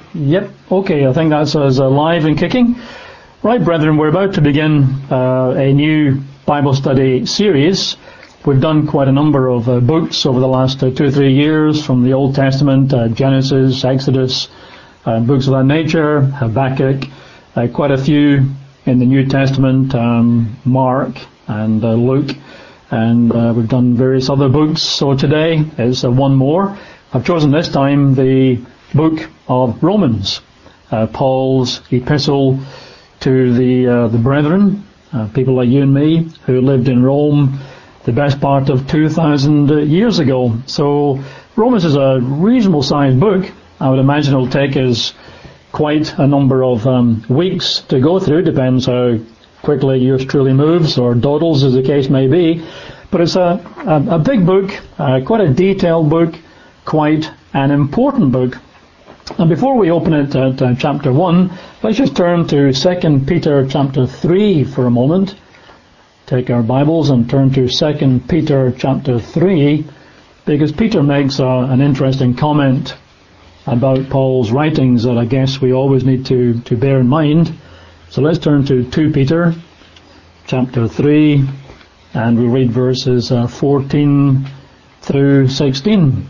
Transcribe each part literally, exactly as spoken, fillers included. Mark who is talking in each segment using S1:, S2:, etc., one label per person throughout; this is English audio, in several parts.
S1: Yep, okay, I think that's us uh, live and kicking. Right, brethren, we're about to begin uh, a new Bible study series. We've done quite a number of uh, books over the last uh, two or three years from the Old Testament, uh, Genesis, Exodus, uh, books of that nature, Habakkuk, uh, quite a few in the New Testament, um, Mark and uh, Luke, and uh, we've done various other books. So today is uh, one more. I've chosen this time the book of Romans, uh, Paul's epistle to the uh, the brethren, uh, people like you and me, who lived in Rome the best part of two thousand years ago. So Romans is a reasonable sized book. I would imagine it'll take us quite a number of um, weeks to go through. Depends how quickly yours truly moves, or dawdles as the case may be. But it's a, a, a big book, uh, quite a detailed book, quite an important book. And before we open it at uh, chapter one, let's just turn to Second Peter chapter three for a moment. Take our Bibles and turn to Second Peter chapter three, because Peter makes uh, an interesting comment about Paul's writings that I guess we always need to, to bear in mind. So let's turn to Second Peter chapter three, and we'll read verses uh, fourteen through sixteen.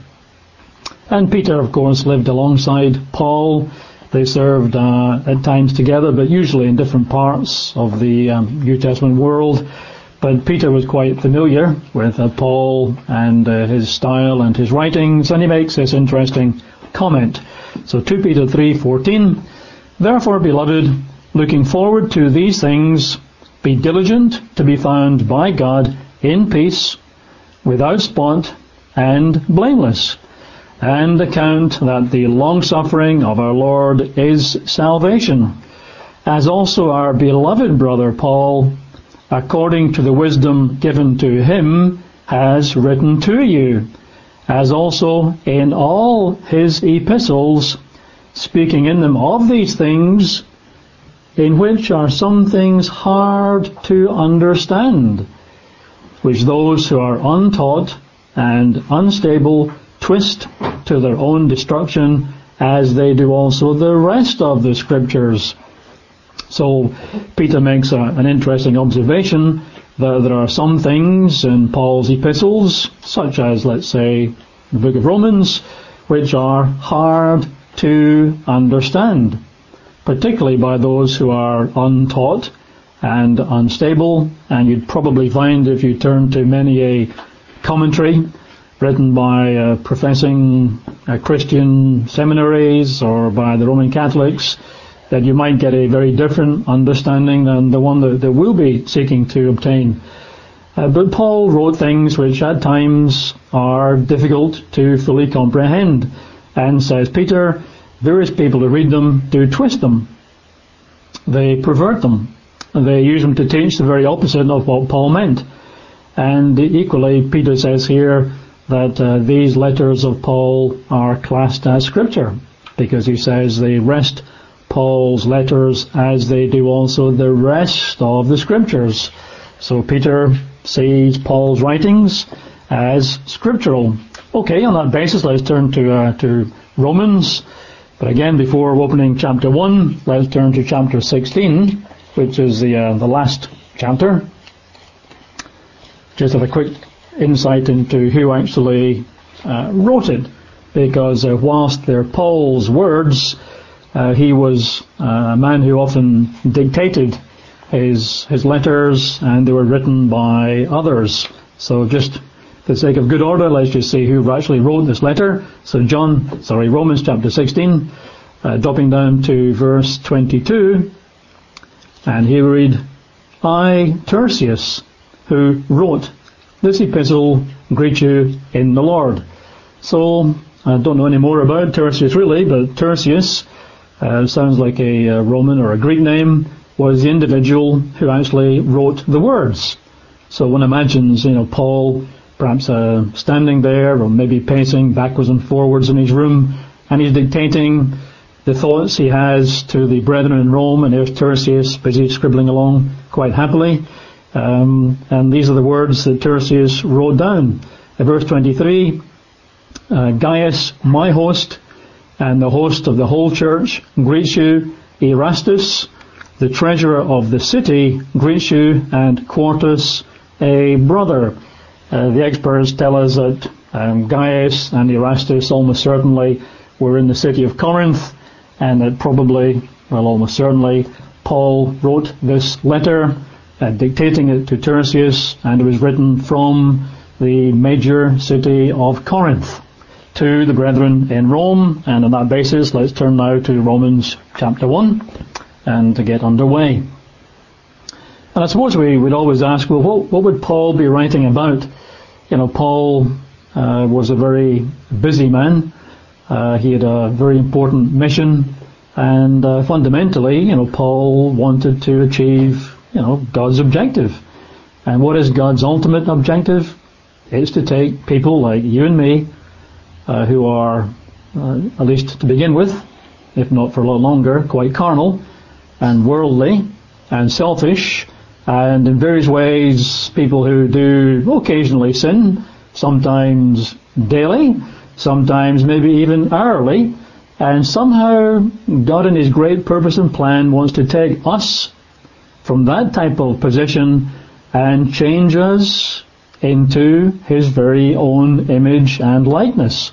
S1: And Peter, of course, lived alongside Paul. They served uh, at times together, but usually in different parts of the um, New Testament world. But Peter was quite familiar with uh, Paul and uh, his style and his writings, and he makes this interesting comment. So Second Peter three fourteen, "Therefore, beloved, looking forward to these things, be diligent to be found by God in peace, without spot and blameless, and account that the long-suffering of our Lord is salvation, as also our beloved brother Paul, according to the wisdom given to him, has written to you, as also in all his epistles, speaking in them of these things, in which are some things hard to understand, which those who are untaught and unstable twist to their own destruction, as they do also the rest of the Scriptures." So Peter makes a, an interesting observation that there are some things in Paul's epistles, such as, let's say, the book of Romans, which are hard to understand, particularly by those who are untaught and unstable. And you'd probably find, if you turn to many a commentary written by uh, professing uh, Christian seminaries or by the Roman Catholics, that you might get a very different understanding than the one that, that we'll be seeking to obtain. Uh, but Paul wrote things which at times are difficult to fully comprehend, and, says Peter, various people who read them do twist them. They pervert them. They use them to teach the very opposite of what Paul meant. And equally, Peter says here that uh, these letters of Paul are classed as Scripture, because he says they rest Paul's letters as they do also the rest of the Scriptures. So Peter sees Paul's writings as scriptural. Okay, on that basis, let's turn to uh, to Romans. But again, before opening chapter one, let's turn to chapter sixteen, which is the uh, the last chapter. Just have a quick insight into who actually uh, wrote it, because uh, whilst they're Paul's words, uh, he was uh, a man who often dictated his his letters, and they were written by others. So just for the sake of good order, let's just see who actually wrote this letter. So John, sorry, Romans chapter sixteen, uh, dropping down to verse twenty-two, and here we read, "I, Tertius, who wrote this epistle, greet you in the Lord." So I don't know any more about Tertius really, but Tertius uh, sounds like a, a Roman or a Greek name, was the individual who actually wrote the words. So one imagines, you know, Paul perhaps uh, standing there, or maybe pacing backwards and forwards in his room, and he's dictating the thoughts he has to the brethren in Rome, and there's Tertius busy scribbling along quite happily. Um, and these are the words that Tertius wrote down. Uh, verse twenty-three, uh, "Gaius, my host, and the host of the whole church greets you. Erastus, the treasurer of the city, greets you, and Quartus, a brother. Uh, the experts tell us that um, Gaius and Erastus almost certainly were in the city of Corinth, and that probably, well, almost certainly, Paul wrote this letter, uh, dictating it to Tertius, and it was written from the major city of Corinth to the brethren in Rome. And on that basis, let's turn now to Romans chapter one and to get underway. And I suppose we would always ask, well, what, what would Paul be writing about? You know, Paul uh, was a very busy man. Uh, he had a very important mission, and uh, fundamentally, you know, Paul wanted to achieve, you know, God's objective. And what is God's ultimate objective? It's to take people like you and me, uh, who are, uh, at least to begin with, if not for a lot longer, quite carnal and worldly and selfish, and in various ways people who do occasionally sin, sometimes daily, sometimes maybe even hourly, and somehow God in His great purpose and plan wants to take us from that type of position and change us into His very own image and likeness.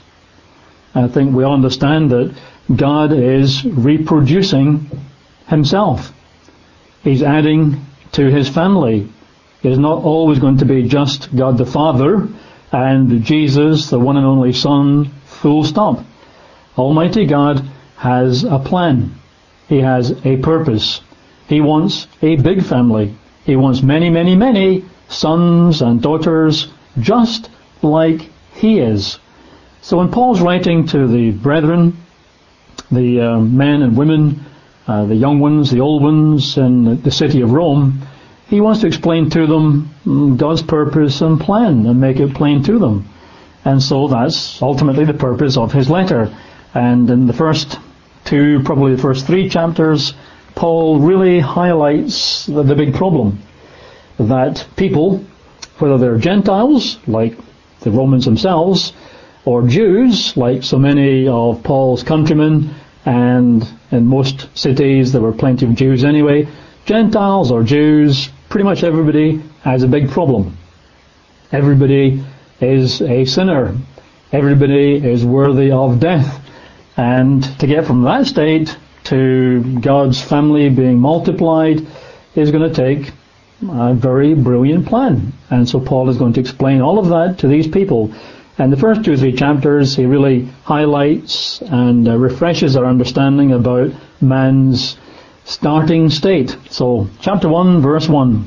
S1: I think we all understand that God is reproducing Himself. He's adding to His family. It's not always going to be just God the Father and Jesus, the one and only Son, full stop. Almighty God has a plan. He has a purpose. He wants a big family. He wants many, many, many sons and daughters just like He is. So when Paul's writing to the brethren, the uh, men and women, uh, the young ones, the old ones in the city of Rome, he wants to explain to them God's purpose and plan and make it plain to them. And so that's ultimately the purpose of his letter. And in the first two, probably the first three chapters, Paul really highlights the, the big problem. That people, whether they're Gentiles, like the Romans themselves, or Jews, like so many of Paul's countrymen, and in most cities there were plenty of Jews anyway, Gentiles or Jews, pretty much everybody has a big problem. Everybody is a sinner. Everybody is worthy of death. And to get from that state to God's family being multiplied is going to take a very brilliant plan. And so Paul is going to explain all of that to these people. And the first two or three chapters, he really highlights and uh, refreshes our understanding about man's starting state. So, chapter one, verse one.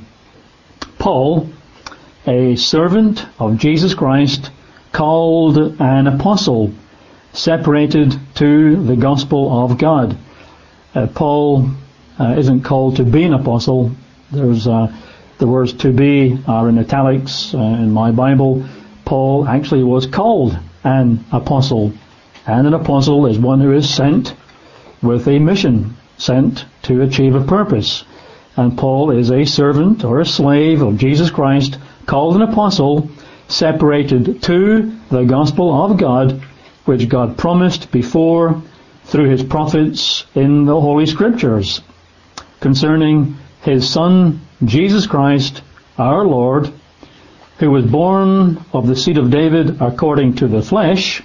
S1: Paul, a servant of Jesus Christ, called an apostle, separated to the gospel of God. Uh, Paul uh, isn't called to be an apostle. There's uh, the words to be are in italics uh, in my Bible. Paul actually was called an apostle. And an apostle is one who is sent with a mission, sent to achieve a purpose. And Paul is a servant or a slave of Jesus Christ, called an apostle, separated to the gospel of God, which God promised before through His prophets in the Holy Scriptures, concerning His Son, Jesus Christ, our Lord, who was born of the seed of David according to the flesh.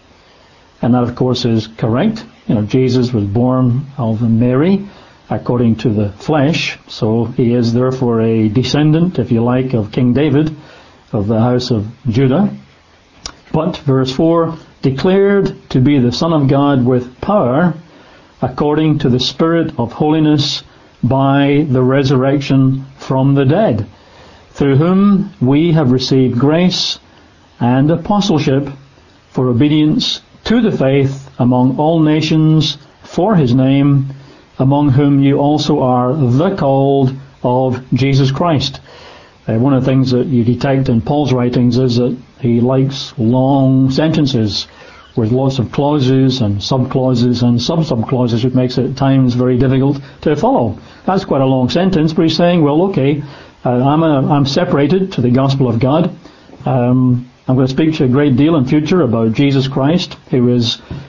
S1: And that, of course, is correct. You know, Jesus was born of Mary according to the flesh. So he is therefore a descendant, if you like, of King David, of the house of Judah. But, verse four, declared to be the Son of God with power according to the Spirit of holiness by the resurrection from the dead, through whom we have received grace and apostleship for obedience to the faith among all nations for His name, among whom you also are the called of Jesus Christ. Uh, one of the things that you detect in Paul's writings is that he likes long sentences with lots of clauses and sub-clauses and sub-sub-clauses, which makes it at times very difficult to follow. That's quite a long sentence, but he's saying, well, okay, Uh, I'm, a, I'm separated to the gospel of God. Um, I'm going to speak to you a great deal in future about Jesus Christ, who is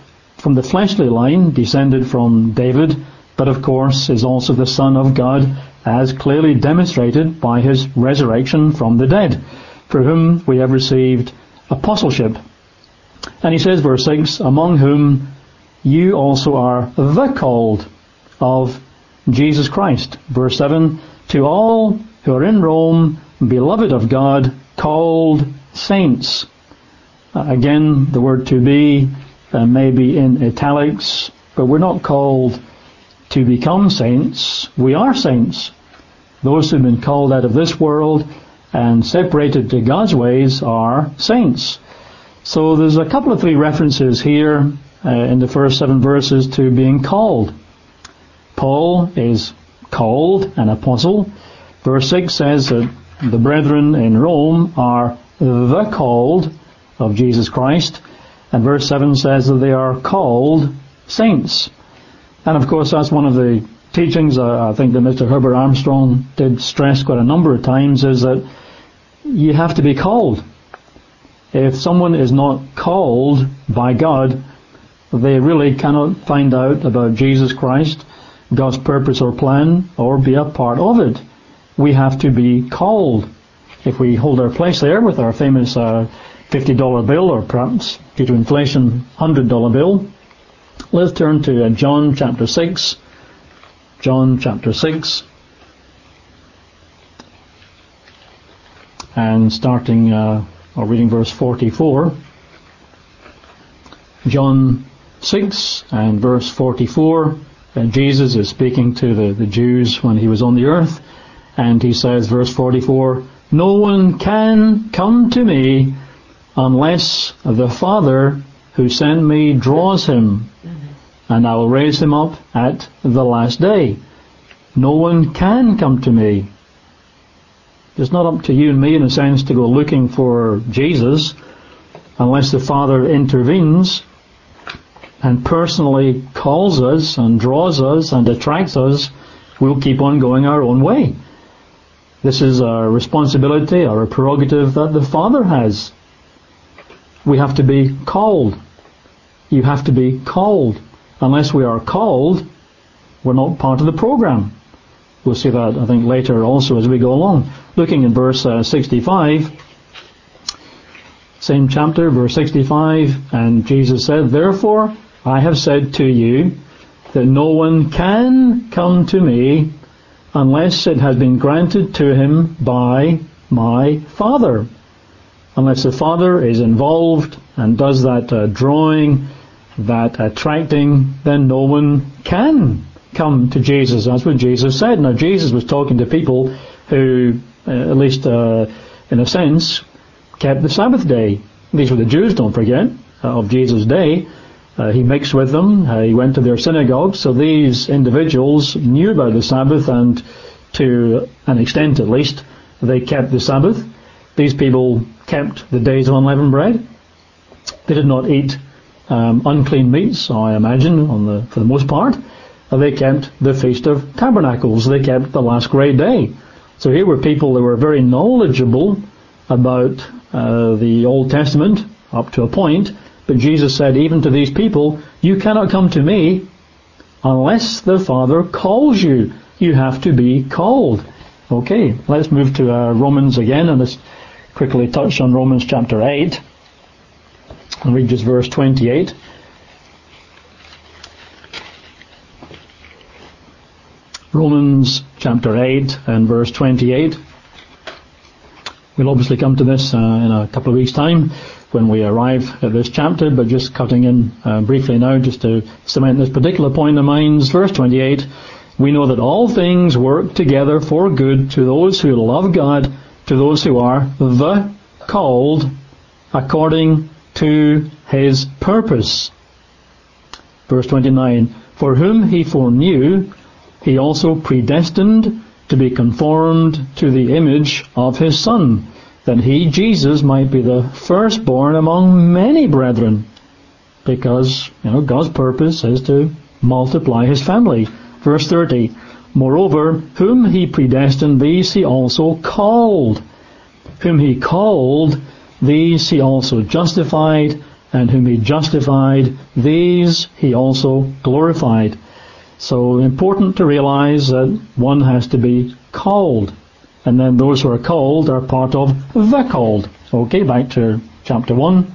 S1: from the fleshly line, descended from David, but of course is also the Son of God, as clearly demonstrated by his resurrection from the dead, for whom we have received apostleship. And he says, verse six, among whom you also are the called of Jesus Christ. Verse seven, to all who are in Rome, beloved of God, called saints. Uh, again, the word to be uh, may be in italics, but we're not called to become saints. We are saints. Those who have been called out of this world and separated to God's ways are saints. So there's a couple of three references here uh, in the first seven verses to being called. Paul is called an apostle. Verse six says that the brethren in Rome are the called of Jesus Christ. And verse seven says that they are called saints. And of course that's one of the teachings uh, I think that Mister Herbert Armstrong did stress quite a number of times, is that you have to be called. If someone is not called by God, they really cannot find out about Jesus Christ, God's purpose or plan, or be a part of it. We have to be called. If we hold our place there with our famous uh, fifty dollar bill, or perhaps due to inflation one hundred dollar bill, let's turn to uh, John chapter six. John chapter six. And starting, uh, or reading verse forty-four. John six and verse forty-four. And Jesus is speaking to the, the Jews when he was on the earth. And he says, verse forty-four, no one can come to me unless the Father who sent me draws him, and I will raise him up at the last day. No one can come to me. It's not up to you and me, in a sense, to go looking for Jesus unless the Father intervenes and personally calls us and draws us and attracts us. We'll keep on going our own way. This is a responsibility or a prerogative that the Father has. We have to be called. You have to be called. Unless we are called, we're not part of the program. We'll see that, I think, later also as we go along. Looking in verse uh, sixty-five, same chapter, verse sixty-five, and Jesus said, therefore I have said to you that no one can come to me unless it has been granted to him by my Father. Unless the Father is involved and does that uh, drawing, that attracting, then no one can come to Jesus. That's what Jesus said. Now Jesus was talking to people who, uh, at least uh, in a sense, kept the Sabbath day. These were the Jews, don't forget, uh, of Jesus' day. Uh, he mixed with them. Uh, he went to their synagogues. So these individuals knew about the Sabbath, and to an extent at least, they kept the Sabbath. These people kept the days of unleavened bread. They did not eat um, unclean meats, I imagine, on the for the most part. Uh, they kept the Feast of Tabernacles. They kept the last great day. So here were people that were very knowledgeable about uh, the Old Testament up to a point. But Jesus said, even to these people, you cannot come to me unless the Father calls you. You have to be called. Okay, let's move to uh, Romans again, and let's quickly touch on Romans chapter eight. And read just verse twenty-eight. Romans chapter eight and verse twenty-eight. We'll obviously come to this uh, in a couple of weeks' time when we arrive at this chapter, but just cutting in uh, briefly now just to cement this particular point in our minds. Verse twenty-eight, we know that all things work together for good to those who love God, to those who are the called according to his purpose. Verse twenty-nine, for whom he foreknew, he also predestined to be conformed to the image of his Son, that he, Jesus, might be the firstborn among many brethren. Because, you know, God's purpose is to multiply his family. Verse thirty, moreover, whom he predestined, these he also called. Whom he called, these he also justified. and whom he justified, these he also glorified. So important to realize that one has to be called, and then those who are called are part of the called. Okay, back to chapter one.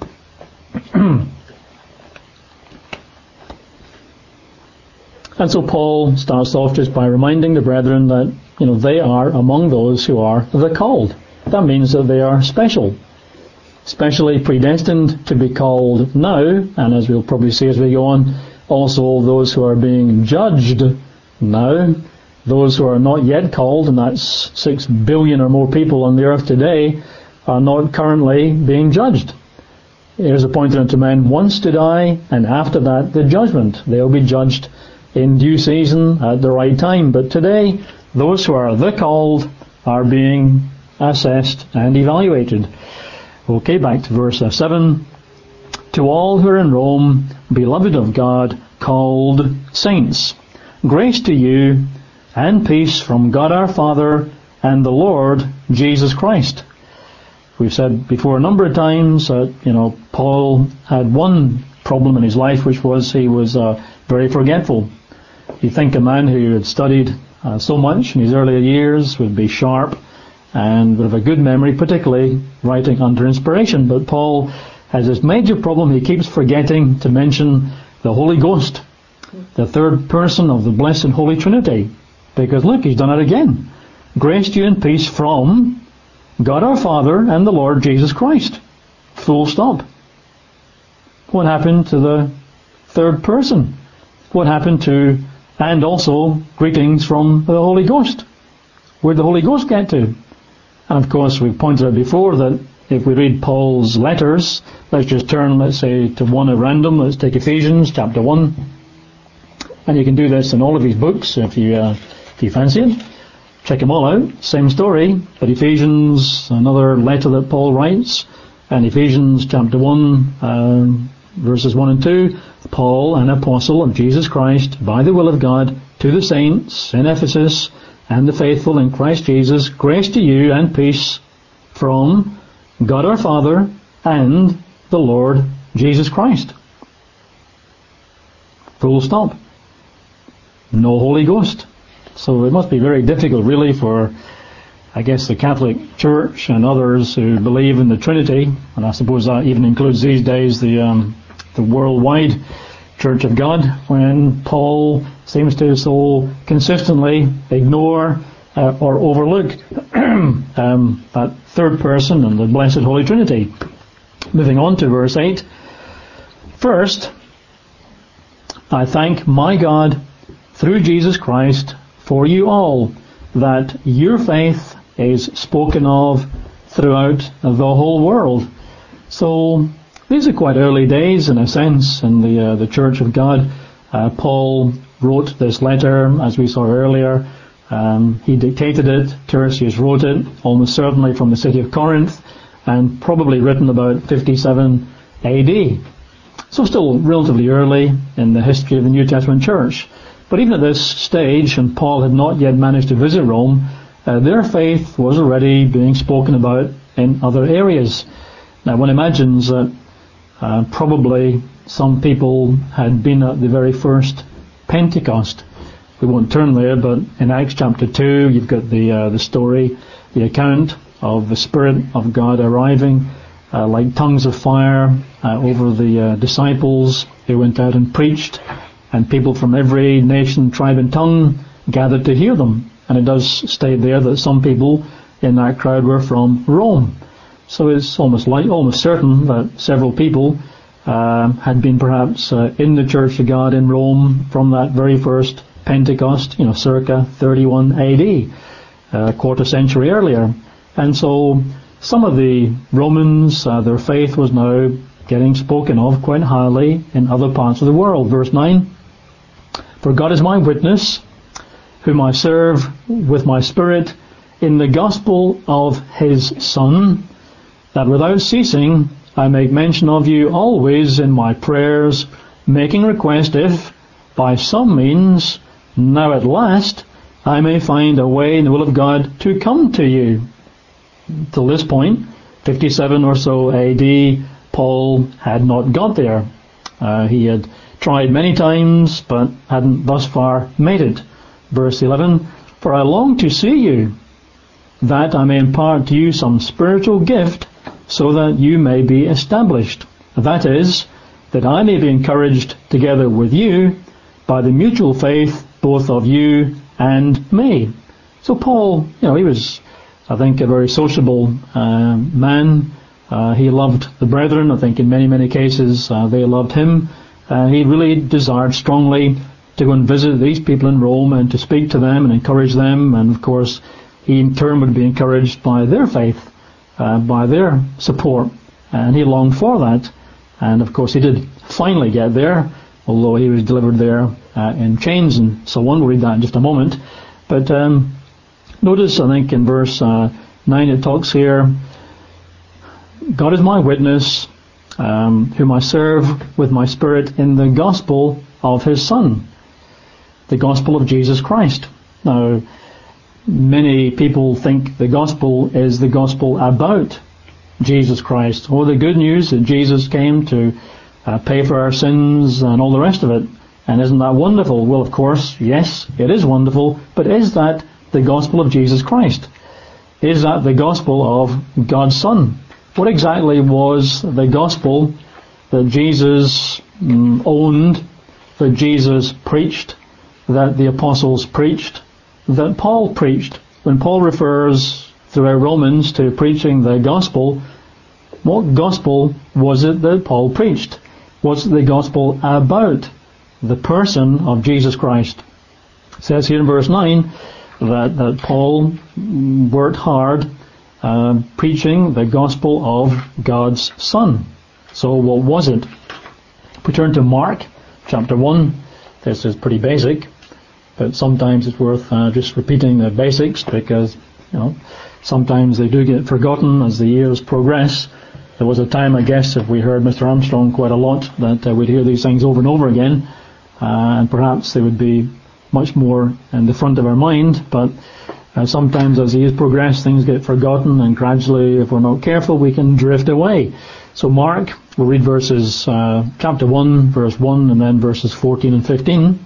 S1: And so Paul starts off just by reminding the brethren that, you know, they are among those who are the called. That means that they are special, specially predestined to be called now, and as we'll probably see as we go on, also those who are being judged now, those who are not yet called, and that's six billion or more people on the earth today, are not currently being judged. It is appointed unto men once to die, and after that the judgment. They will be judged in due season at the right time. But today, those who are the called are being assessed and evaluated. Okay, back to verse seven. To all who are in Rome, beloved of God, called saints, grace to you and peace from God our Father and the Lord Jesus Christ. We've said before a number of times that, you know, Paul had one problem in his life, which was he was uh, very forgetful. You think a man who had studied uh, so much in his earlier years would be sharp and would have a good memory, particularly writing under inspiration. But Paul has this major problem. He keeps forgetting to mention the Holy Ghost, the third person of the blessed Holy Trinity. Because look, he's done it again. Grace to you and peace from God our Father and the Lord Jesus Christ. Full stop. What happened to the third person? What happened to, and also greetings from the Holy Ghost? Where'd the Holy Ghost get to? And of course we've pointed out before that if we read Paul's letters, let's just turn, let's say, to one at random. Let's take Ephesians chapter one. And you can do this in all of his books if you, uh, if you fancy it. Check them all out. Same story. But Ephesians, another letter that Paul writes. And Ephesians chapter one, um, verses one and two. Paul, an apostle of Jesus Christ, by the will of God, to the saints in Ephesus and the faithful in Christ Jesus, grace to you and peace from God our Father and the Lord Jesus Christ. Full stop. No Holy Ghost. So it must be very difficult really for, I guess, the Catholic Church and others who believe in the Trinity, and I suppose that even includes these days the um, the worldwide Church of God, when Paul seems to so consistently ignore uh, or overlook um, that third person and the blessed Holy Trinity. Moving on to verse eight. First, I thank my God through Jesus Christ for you all, that your faith is spoken of throughout the whole world. So these are quite early days in a sense in the uh, the Church of God. Uh, Paul wrote this letter, as we saw earlier. Um, he dictated it. Tertius wrote it, almost certainly from the city of Corinth, and probably written about fifty-seven A D. So still relatively early in the history of the New Testament Church. But even at this stage, and Paul had not yet managed to visit Rome, uh, their faith was already being spoken about in other areas. Now one imagines that uh, probably some people had been at the very first Pentecost. We won't turn there, but in Acts chapter two, you've got the uh, the story, the account of the Spirit of God arriving uh, like tongues of fire uh, over the uh, disciples who went out and preached. And people from every nation, tribe and tongue gathered to hear them. And it does state there that some people in that crowd were from Rome. So it's almost like, almost certain that several people uh, had been perhaps uh, in the Church of God in Rome from that very first Pentecost, you know, circa thirty-one A D, a quarter century earlier. And so some of the Romans, uh, their faith was now getting spoken of quite highly in other parts of the world. Verse nine. For God is my witness, whom I serve with my spirit in the gospel of his Son, that without ceasing I make mention of you always in my prayers, making request if, by some means, now at last, I may find a way in the will of God to come to you. Till this point, fifty-seven or so A D, Paul had not got there. Uh, he had tried many times, but hadn't thus far made it. Verse eleven, "For I long to see you, that I may impart to you some spiritual gift, so that you may be established. That is, that I may be encouraged together with you by the mutual faith both of you and me." So Paul, you know, he was, I think, a very sociable uh, man. Uh, he loved the brethren. I think in many, many cases uh, they loved him. Uh, he really desired strongly to go and visit these people in Rome and to speak to them and encourage them. And of course, he in turn would be encouraged by their faith, uh, by their support. And he longed for that. And of course, he did finally get there, although he was delivered there uh, in chains and so on. We'll read that in just a moment. But um, notice, I think, in verse uh, nine it talks here, "God is my witness, um, whom I serve with my spirit in the gospel of his Son," the gospel of Jesus Christ. Now, many people think the gospel is the gospel about Jesus Christ, or the good news that Jesus came to uh, pay for our sins and all the rest of it. And isn't that wonderful? Well, of course, yes, it is wonderful, but is that the gospel of Jesus Christ? Is that the gospel of God's Son? What exactly was the gospel that Jesus mm, owned, that Jesus preached, that the apostles preached, that Paul preached? When Paul refers throughout Romans to preaching the gospel, what gospel was it that Paul preached? What's the gospel about? The person of Jesus Christ. It says here in verse nine that, that Paul worked hard uh, preaching the gospel of God's Son. So what was it? If we turn to Mark chapter one, this is pretty basic, but sometimes it's worth uh, just repeating the basics, because you know sometimes they do get forgotten as the years progress. There was a time, I guess, if we heard Mister Armstrong quite a lot, that uh, we'd hear these things over and over again, uh, and perhaps they would be much more in the front of our mind, but uh, sometimes as the years progress, things get forgotten, and gradually, if we're not careful, we can drift away. So Mark, we'll read verses, uh, chapter one, verse one, and then verses fourteen and fifteen.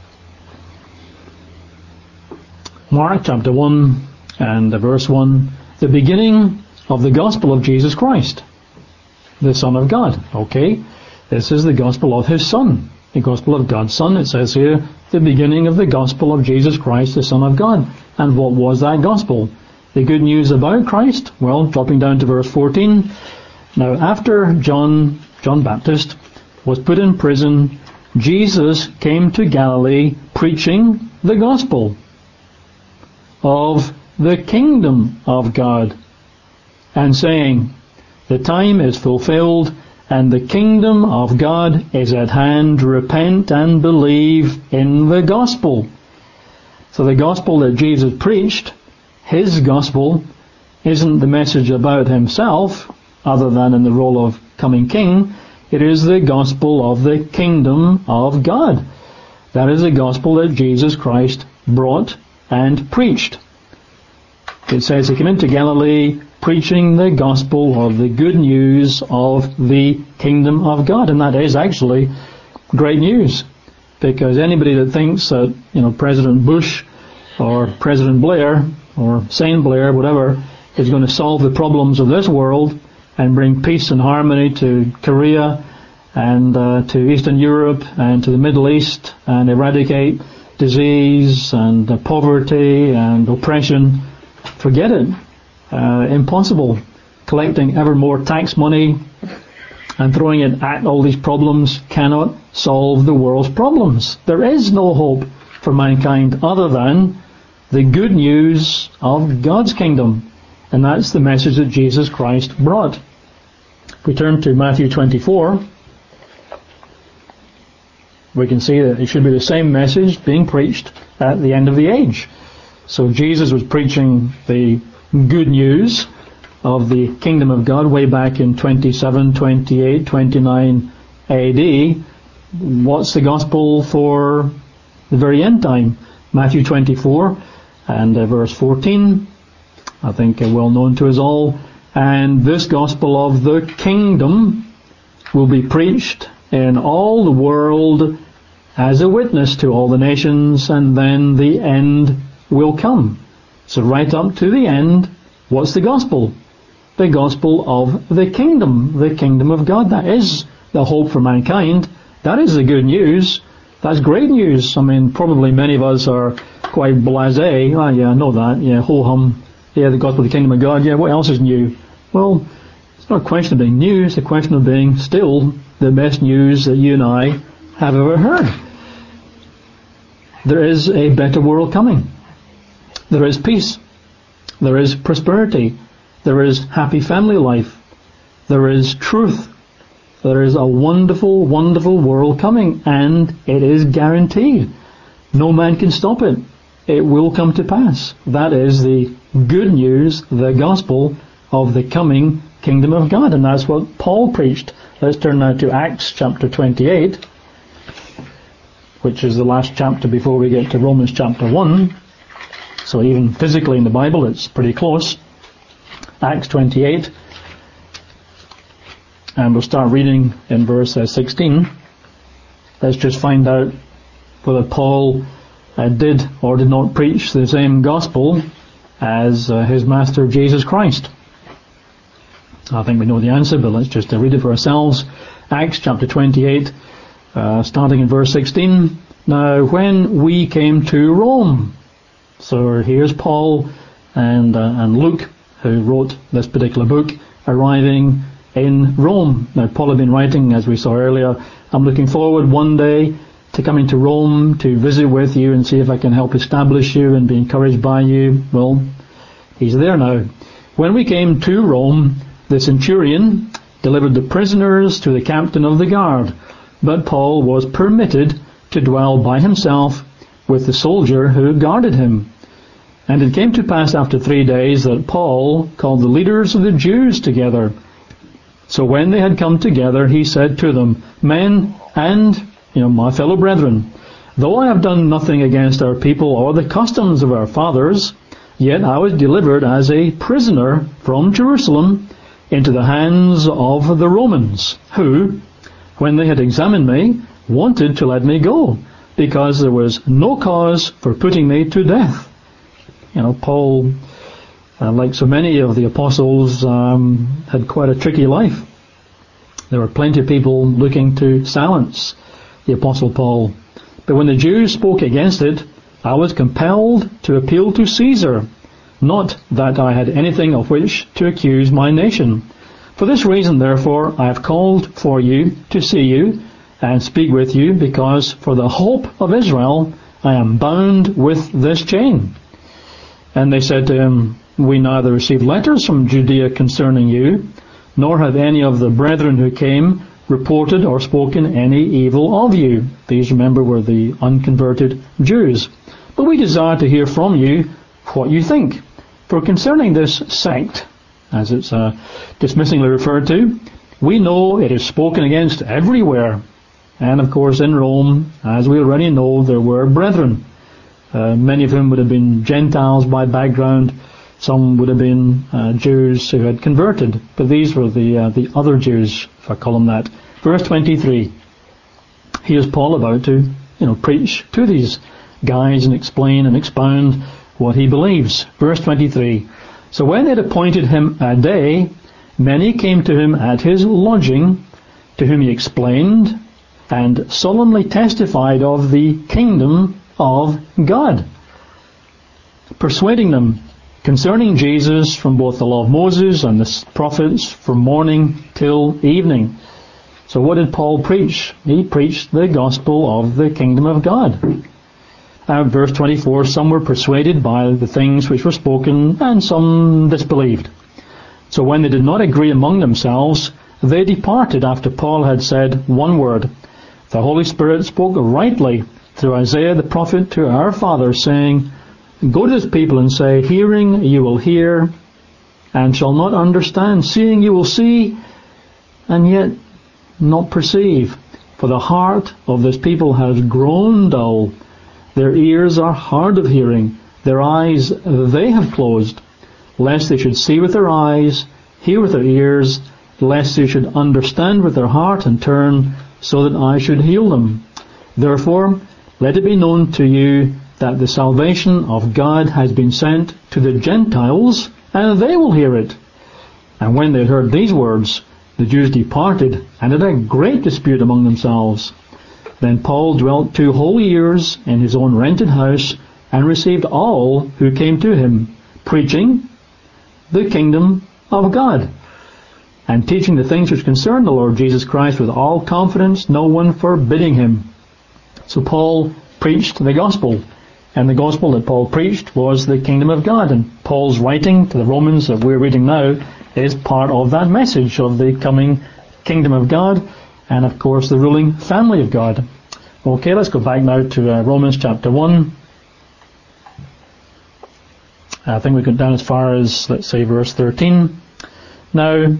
S1: Mark chapter one and uh, verse one, "The beginning of the gospel of Jesus Christ, the Son of God." Okay, this is the gospel of his Son, the gospel of God's Son. It says here, the beginning of the gospel of Jesus Christ, the Son of God. And what was that gospel? The good news about Christ? Well, dropping down to verse fourteen. "Now after John, John Baptist was put in prison, Jesus came to Galilee preaching the gospel of the kingdom of God, and saying, the time is fulfilled, and the kingdom of God is at hand. Repent and believe in the gospel." So the gospel that Jesus preached, his gospel, isn't the message about himself, other than in the role of coming king. It is the gospel of the kingdom of God. That is the gospel that Jesus Christ brought and preached. It says he came into Galilee preaching the gospel of the good news of the kingdom of God. And that is actually great news, because anybody that thinks that, you know, President Bush or President Blair or Saint Blair, whatever, is going to solve the problems of this world and bring peace and harmony to Korea and uh, to Eastern Europe and to the Middle East and eradicate disease and uh, poverty and oppression, forget it. Uh, impossible. Collecting ever more tax money and throwing it at all these problems cannot solve the world's problems. There is no hope for mankind other than the good news of God's kingdom. And that's the message that Jesus Christ brought. If we turn to Matthew twenty-four, we can see that it should be the same message being preached at the end of the age. So Jesus was preaching the good news of the kingdom of God way back in twenty-seven, twenty-eight, twenty-nine A D. What's the gospel for the very end time? Matthew twenty-four and uh, verse fourteen, I think uh, well known to us all. "And this gospel of the kingdom will be preached in all the world as a witness to all the nations, and then the end will come. So right up to the end, what's the gospel? The gospel of the kingdom, the kingdom of God. That is the hope for mankind. That is the good news. That's great news. I mean, probably many of us are quite blasé. Ah, yeah, I know that. Yeah, ho-hum. Yeah, the gospel of the kingdom of God. Yeah, what else is new? Well, it's not a question of being new. It's a question of being still the best news that you and I have ever heard. There is a better world coming. There is peace. There is prosperity. There is happy family life. There is truth. There is a wonderful, wonderful world coming, and it is guaranteed. No man can stop it. It will come to pass. That is the good news, the gospel of the coming kingdom of God, and that's what Paul preached. Let's turn now to Acts chapter twenty-eight, which is the last chapter before we get to Romans chapter one. So even physically in the Bible, it's pretty close. Acts twenty-eight. And we'll start reading in verse uh, sixteen. Let's just find out whether Paul uh, did or did not preach the same gospel as uh, his master Jesus Christ. I think we know the answer, but let's just uh, read it for ourselves. Acts chapter twenty-eight, uh, starting in verse sixteen. Now when we came to Rome, so here's Paul and, uh, and Luke, who wrote this particular book, arriving in Rome. Now Paul had been writing, as we saw earlier, I'm looking forward one day to coming to Rome to visit with you and see if I can help establish you and be encouraged by you. Well, he's there now. When we came to Rome, the centurion delivered the prisoners to the captain of the guard, but Paul was permitted to dwell by himself with the soldier who guarded him. And it came to pass after three days that Paul called the leaders of the Jews together. So when they had come together, he said to them, Men and, you know, my fellow brethren, though I have done nothing against our people or the customs of our fathers, yet I was delivered as a prisoner from Jerusalem into the hands of the Romans, who, when they had examined me, wanted to let me go, because there was no cause for putting me to death. You know, Paul, uh, like so many of the apostles, um, had quite a tricky life. There were plenty of people looking to silence the apostle Paul. But when the Jews spoke against it, I was compelled to appeal to Caesar, not that I had anything of which to accuse my nation. For this reason, therefore, I have called for you to see you and speak with you, because for the hope of Israel I am bound with this chain. And they said to him, We neither received letters from Judea concerning you, nor have any of the brethren who came reported or spoken any evil of you. These, remember, were the unconverted Jews. But we desire to hear from you what you think. For concerning this sect, as it's uh, dismissingly referred to, we know it is spoken against everywhere. And of course in Rome, as we already know, there were brethren. Uh, many of whom would have been Gentiles by background. Some would have been uh, Jews who had converted. But these were the uh, the other Jews, if I call them that. Verse twenty-three. Here's Paul about to, you know, preach to these guys and explain and expound what he believes. Verse twenty-three. So when they had appointed him a day, many came to him at his lodging, to whom he explained and solemnly testified of the kingdom of God, persuading them concerning Jesus from both the law of Moses and the prophets from morning till evening. So what did Paul preach? He preached the gospel of the kingdom of God. And verse twenty-four, some were persuaded by the things which were spoken, and some disbelieved. So when they did not agree among themselves, they departed after Paul had said one word. The Holy Spirit spoke rightly through Isaiah the prophet to our fathers, saying, Go to this people and say, Hearing you will hear, and shall not understand. Seeing you will see, and yet not perceive. For the heart of this people has grown dull. Their ears are hard of hearing. Their eyes they have closed, lest they should see with their eyes, hear with their ears, lest they should understand with their heart and turn, so that I should heal them. Therefore, let it be known to you that the salvation of God has been sent to the Gentiles, and they will hear it. And when they heard these words, the Jews departed, and had a great dispute among themselves. Then Paul dwelt two whole years in his own rented house, and received all who came to him, preaching the kingdom of God, and teaching the things which concern the Lord Jesus Christ with all confidence, no one forbidding him. So Paul preached the gospel, and the gospel that Paul preached was the kingdom of God. And Paul's writing to the Romans that we're reading now is part of that message of the coming kingdom of God, and of course the ruling family of God. Okay, let's go back now to uh, Romans chapter one. I think we got down as far as, let's say, verse thirteen. Now,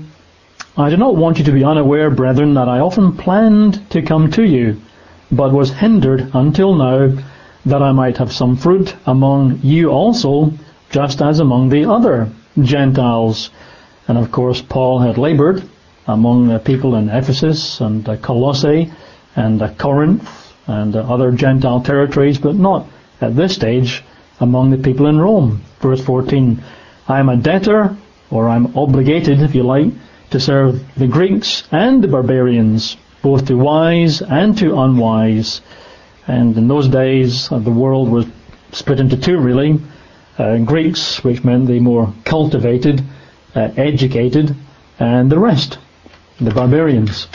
S1: I do not want you to be unaware, brethren, that I often planned to come to you, but was hindered until now, that I might have some fruit among you also, just as among the other Gentiles. And of course, Paul had laboured among the people in Ephesus and uh, Colossae and uh, Corinth and uh, other Gentile territories, but not at this stage among the people in Rome. Verse fourteen, I am a debtor, or I'm obligated, if you like, to serve the Greeks and the barbarians, both to wise and to unwise. And in those days, uh, the world was split into two, really. Uh, Greeks, which meant the more cultivated, uh, educated, and the rest, the barbarians.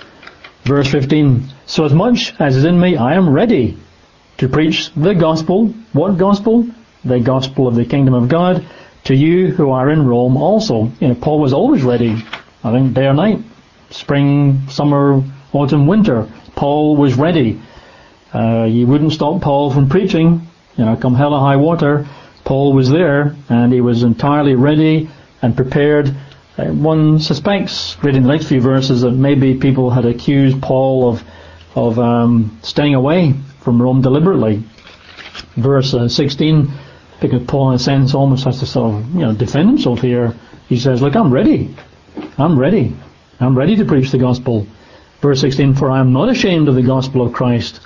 S1: Verse fifteen, so as much as is in me, I am ready to preach the gospel. What gospel? The gospel of the kingdom of God to you who are in Rome also. You know, Paul was always ready. I think day or night, spring, summer, autumn, winter. Paul was ready. Uh, you wouldn't stop Paul from preaching. You know, come hell or high water, Paul was there, and he was entirely ready and prepared. Uh, one suspects, reading the next few verses, that maybe people had accused Paul of of um, staying away from Rome deliberately. Verse uh, sixteen, because Paul in a sense almost has to sort of, you know, defend himself here. He says, look, I'm ready. I'm ready. I'm ready to preach the gospel. Verse sixteen, for I am not ashamed of the gospel of Christ.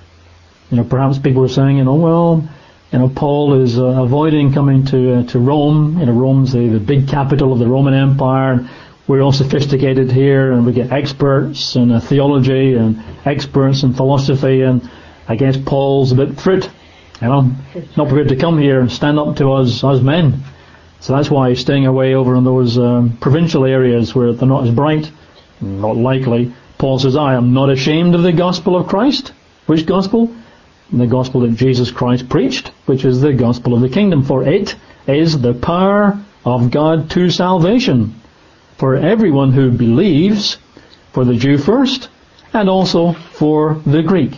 S1: You know, perhaps people are saying, you know, well, you know, Paul is uh, avoiding coming to uh, to Rome. You know, Rome's the, the big capital of the Roman Empire. We're all sophisticated here, and we get experts in uh, theology and experts in philosophy, and I guess Paul's a bit fruit, you know, not prepared to come here and stand up to us, us men. So that's why he's staying away over in those um, provincial areas where they're not as bright. Not likely. Paul says, I am not ashamed of the gospel of Christ. Which gospel? The gospel that Jesus Christ preached, which is the gospel of the kingdom. For it is the power of God to salvation for everyone who believes, for the Jew first, and also for the Greek.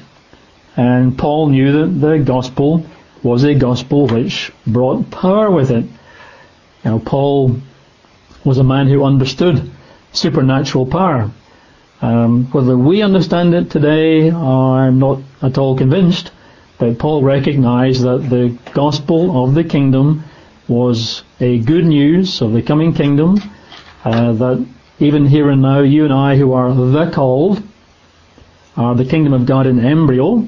S1: And Paul knew that the gospel was a gospel which brought power with it. You know, Paul was a man who understood supernatural power. Um, whether we understand it today, I'm not at all convinced, but Paul recognized that the gospel of the kingdom was a good news of the coming kingdom, uh, that even here and now, you and I who are the called, are the kingdom of God in embryo,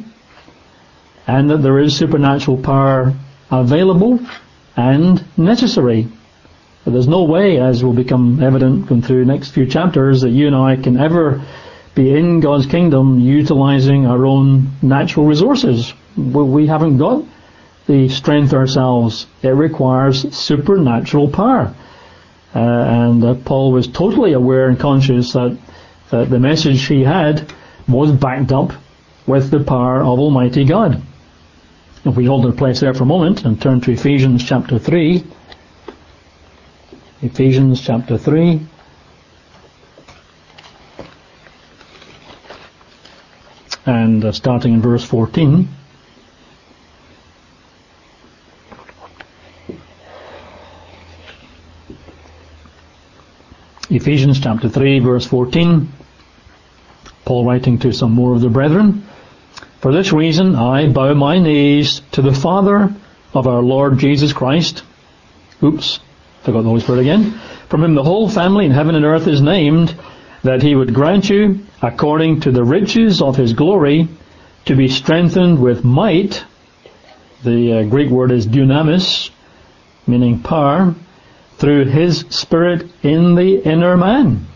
S1: and that there is supernatural power available and necessary. But there's no way, as will become evident going through the next few chapters, that you and I can ever be in God's kingdom utilizing our own natural resources. We haven't got the strength ourselves. It requires supernatural power. Uh, and uh, Paul was totally aware and conscious that, that the message he had was backed up with the power of Almighty God. If we hold our place there for a moment and turn to Ephesians chapter three. Ephesians chapter three. And uh, starting in verse fourteen. Ephesians chapter three, verse fourteen. Paul writing to some more of the brethren. For this reason I bow my knees to the Father of our Lord Jesus Christ. Oops. forgot the Holy Spirit again, from whom the whole family in heaven and earth is named, that he would grant you, according to the riches of his glory, to be strengthened with might. The uh, Greek word is dunamis, meaning power, through his Spirit in the inner man.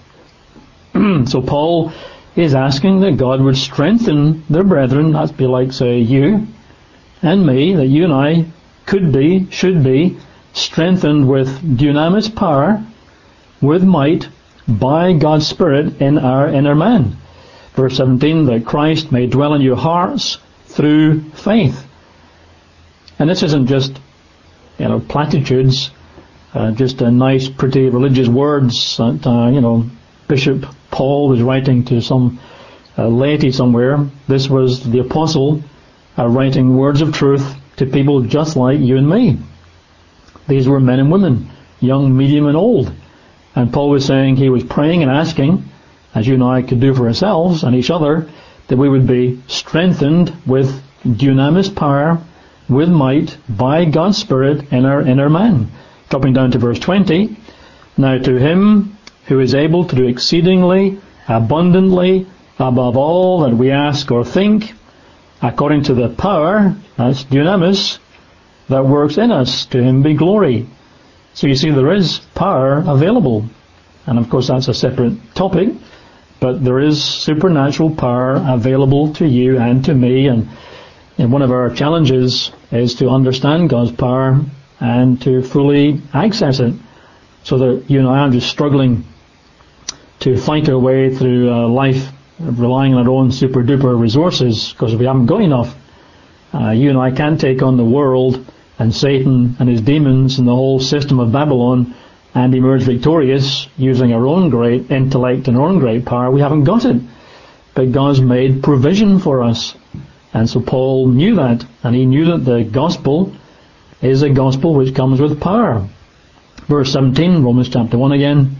S1: So Paul is asking that God would strengthen their brethren, that'd be like, say, you and me, that you and I could be, should be, strengthened with dunamis power, with might, by God's Spirit in our inner man. Verse seventeen, that Christ may dwell in your hearts through faith. And this isn't just, you know, platitudes, uh, just a nice, pretty religious words that, uh, you know, Bishop Paul was writing to some uh, laity somewhere. This was the apostle uh, writing words of truth to people just like you and me. These were men and women, young, medium, and old. And Paul was saying he was praying and asking, as you and I could do for ourselves and each other, that we would be strengthened with dunamis power, with might, by God's Spirit in our inner man. Dropping down to verse twenty, now to him who is able to do exceedingly, abundantly, above all that we ask or think, according to the power, that's dunamis, that works in us, to him be glory. So you see there is power available. And of course that's a separate topic, but there is supernatural power available to you and to me, and, and one of our challenges is to understand God's power and to fully access it, so that you and I are just struggling to fight our way through uh, life relying on our own super duper resources because we haven't got enough. Uh, you and I can't take on the world and Satan and his demons and the whole system of Babylon and emerge victorious using our own great intellect and our own great power. We haven't got it. But God's made provision for us. And so Paul knew that, and he knew that the gospel is a gospel which comes with power. Verse seventeen, Romans chapter one again.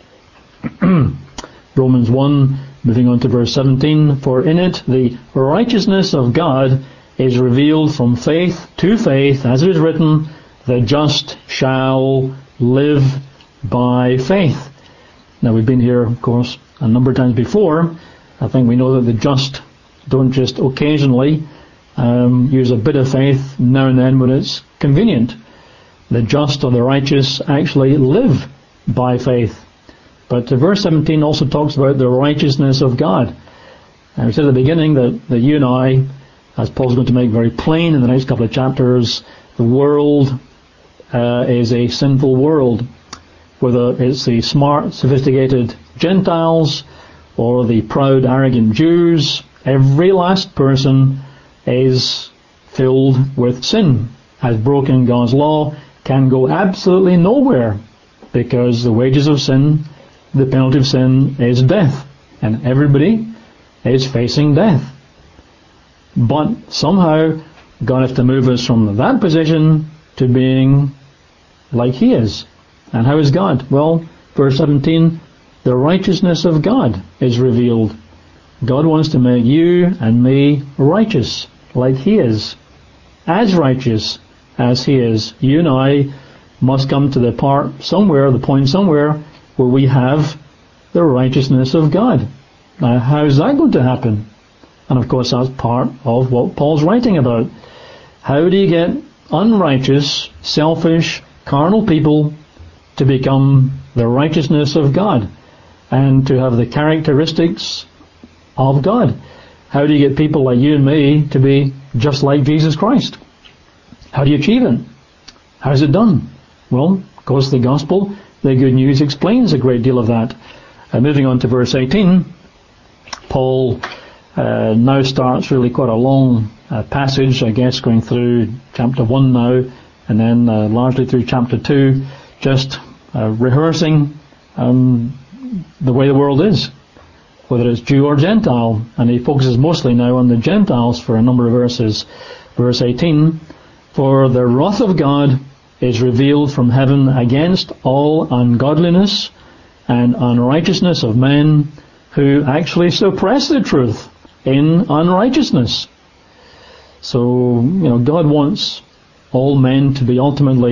S1: Romans one, moving on to verse seventeen, for in it the righteousness of God is revealed from faith to faith, as it is written, the just shall live by faith. Now we've been here, of course, a number of times before. I think we know that the just don't just occasionally um, use a bit of faith now and then when it's convenient. The just or the righteous actually live by faith. But uh, verse seventeen also talks about the righteousness of God. And we said at the beginning that, that you and I, as Paul's going to make very plain in the next couple of chapters, the world uh, is a sinful world. Whether it's the smart, sophisticated Gentiles or the proud, arrogant Jews, every last person is filled with sin, has broken God's law, can go absolutely nowhere, because the wages of sin, the penalty of sin, is death. And everybody is facing death. But somehow God has to move us from that position to being like He is. And how is God? Well, verse seventeen, the righteousness of God is revealed. God wants to make you and me righteous, like He is. As righteous as He is. You and I must come to the part somewhere, the point somewhere, where we have the righteousness of God. Now, how is that going to happen? And of course that's part of what Paul's writing about. How do you get unrighteous, selfish, carnal people to become the righteousness of God and to have the characteristics of God? How do you get people like you and me to be just like Jesus Christ? How do you achieve it? How is it done? Well, of course the gospel, the good news, explains a great deal of that. Uh, moving on to verse eighteen, Paul uh, now starts really quite a long uh, passage, I guess, going through chapter one now, and then uh, largely through chapter two, just uh, rehearsing um, the way the world is, whether it's Jew or Gentile, and he focuses mostly now on the Gentiles for a number of verses. Verse eighteen, for the wrath of God is revealed from heaven against all ungodliness and unrighteousness of men who actually suppress the truth in unrighteousness. So, you know, God wants all men to be ultimately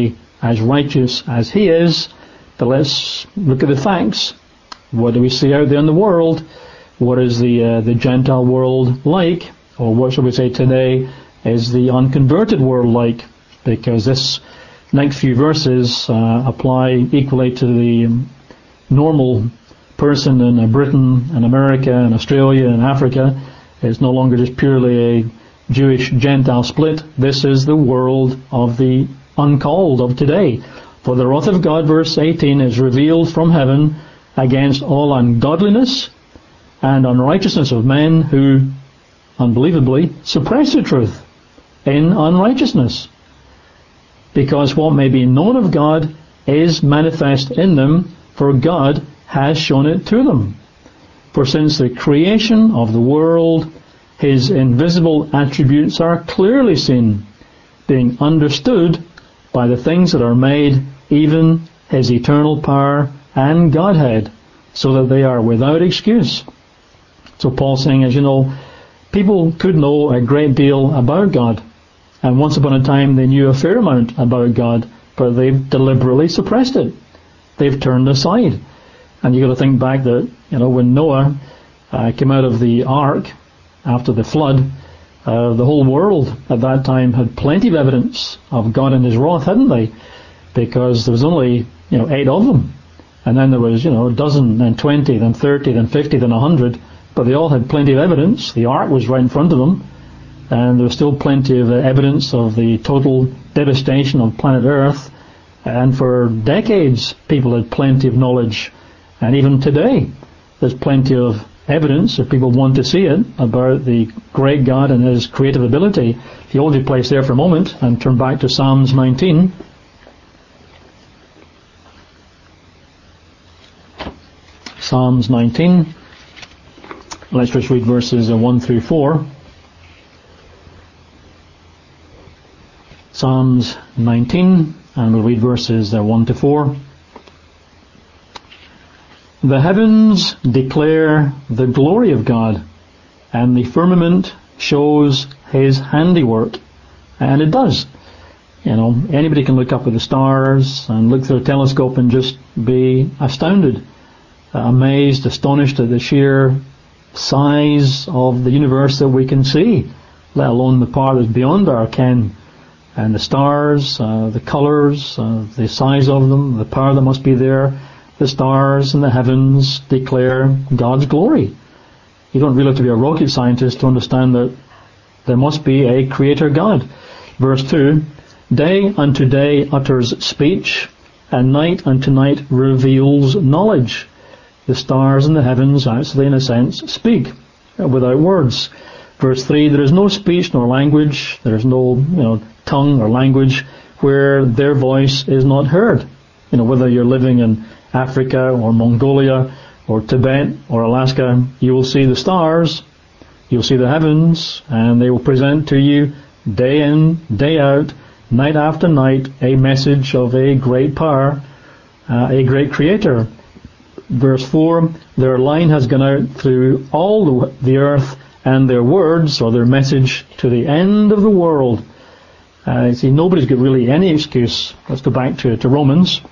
S1: as righteous as he is. But let's look at the facts. What do we see out there in the world? What is the uh, the Gentile world like? Or what shall we say today is the unconverted world like? Because this next few verses uh, apply equally to the um, normal person in uh, Britain and America and Australia and Africa. It's no longer just purely a Jewish Gentile split. This is the world of the uncalled of today. For the wrath of God, verse eighteen, is revealed from heaven against all ungodliness and unrighteousness of men who, unbelievably, suppress the truth in unrighteousness. Because what may be known of God is manifest in them, for God has shown it to them. For since the creation of the world, his invisible attributes are clearly seen, being understood by the things that are made, even his eternal power and Godhead, so that they are without excuse. So Paul's saying, as you know, people could know a great deal about God, and once upon a time they knew a fair amount about God, but they've deliberately suppressed it. They've turned aside. And you've got to think back that, you know, when Noah uh, came out of the ark after the flood, uh, the whole world at that time had plenty of evidence of God and his wrath, hadn't they? Because there was only, you know, eight of them. And then there was, you know, a dozen, then twenty, then thirty, then fifty, then a hundred. But they all had plenty of evidence. The ark was right in front of them. And there was still plenty of evidence of the total devastation of planet Earth. And for decades, people had plenty of knowledge. And even today, there's plenty of evidence, if people want to see it, about the great God and his creative ability. If you hold your place there for a moment and turn back to Psalms nineteen. Psalms nineteen. Let's just read verses one through four. Psalms nineteen, and we'll read verses one to four. The heavens declare the glory of God, and the firmament shows his handiwork. And it does. You know, anybody can look up at the stars and look through a telescope and just be astounded, amazed, astonished at the sheer size of the universe that we can see, let alone the part that's beyond our ken. And the stars, uh, the colours, uh, the size of them, the power that must be there. The stars and the heavens declare God's glory. You don't really have to be a rocket scientist to understand that there must be a creator God. Verse two, day unto day utters speech, and night unto night reveals knowledge. The stars and the heavens actually, in a sense, speak without words. Verse three, there is no speech nor language, there is no, you know, tongue or language where their voice is not heard. You know, whether you're living in Africa or Mongolia or Tibet or Alaska, you will see the stars, you'll see the heavens, and they will present to you day in, day out, night after night, a message of a great power, uh, a great creator. Verse four, their line has gone out through all the earth, and their words, or their message, to the end of the world. Uh, see, nobody's got really any excuse. Let's go back to, to Romans.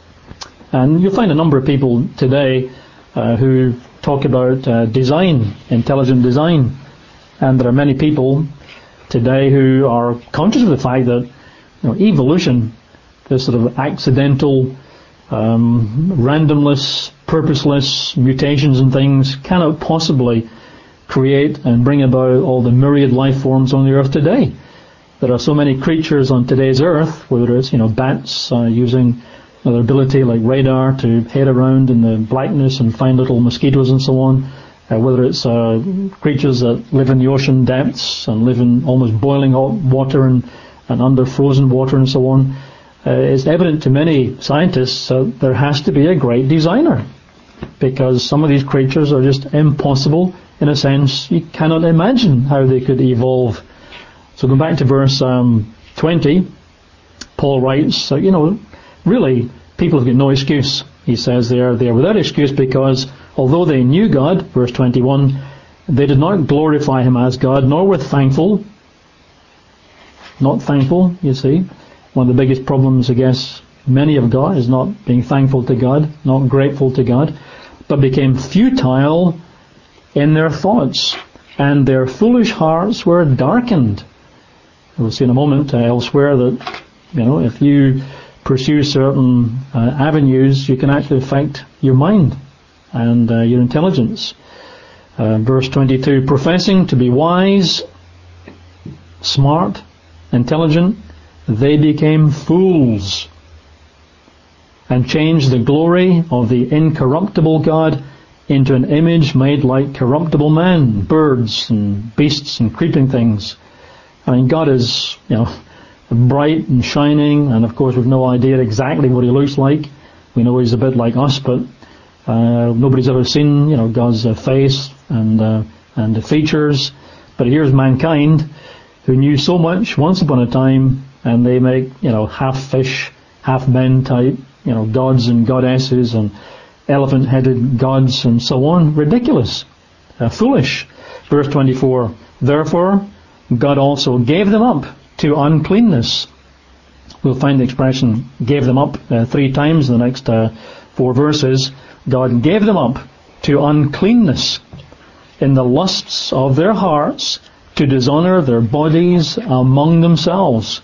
S1: And you'll find a number of people today uh, who talk about uh, design, intelligent design. And there are many people today who are conscious of the fact that, you know, evolution, this sort of accidental, um, randomless, purposeless mutations and things cannot possibly create and bring about all the myriad life forms on the earth today. There are so many creatures on today's earth, whether it's, you know, bats uh, using their ability like radar to head around in the blackness and find little mosquitoes and so on, uh, whether it's uh, creatures that live in the ocean depths and live in almost boiling hot water and, and under frozen water and so on. Uh, it's evident to many scientists that uh, there has to be a great designer, because some of these creatures are just impossible. In a sense, you cannot imagine how they could evolve. So going back to verse um, twenty, Paul writes, uh, you know, really, people have got no excuse. He says they are, they are without excuse, because although they knew God, verse twenty-one, they did not glorify him as God, nor were thankful. Not thankful, you see. One of the biggest problems, I guess, many of God, is not being thankful to God, not grateful to God, but became futile in their thoughts, and their foolish hearts were darkened. We'll see in a moment uh, elsewhere that, you know, if you pursue certain uh, avenues, you can actually affect your mind and uh, your intelligence. Uh, verse twenty-two, professing to be wise, smart, intelligent, they became fools and changed the glory of the incorruptible God into an image made like corruptible man, birds and beasts and creeping things. I mean, God is, you know, bright and shining, and of course we've no idea exactly what he looks like. We know he's a bit like us, but uh, nobody's ever seen, you know, God's uh, face and uh, and the features. But here's mankind, who knew so much once upon a time, and they make, you know, half fish, half men type, you know, gods and goddesses and elephant-headed gods and so on. Ridiculous. Uh, foolish. Verse twenty-four, therefore God also gave them up to uncleanness. We'll find the expression gave them up uh, three times in the next uh, four verses. God gave them up to uncleanness in the lusts of their hearts, to dishonour their bodies among themselves,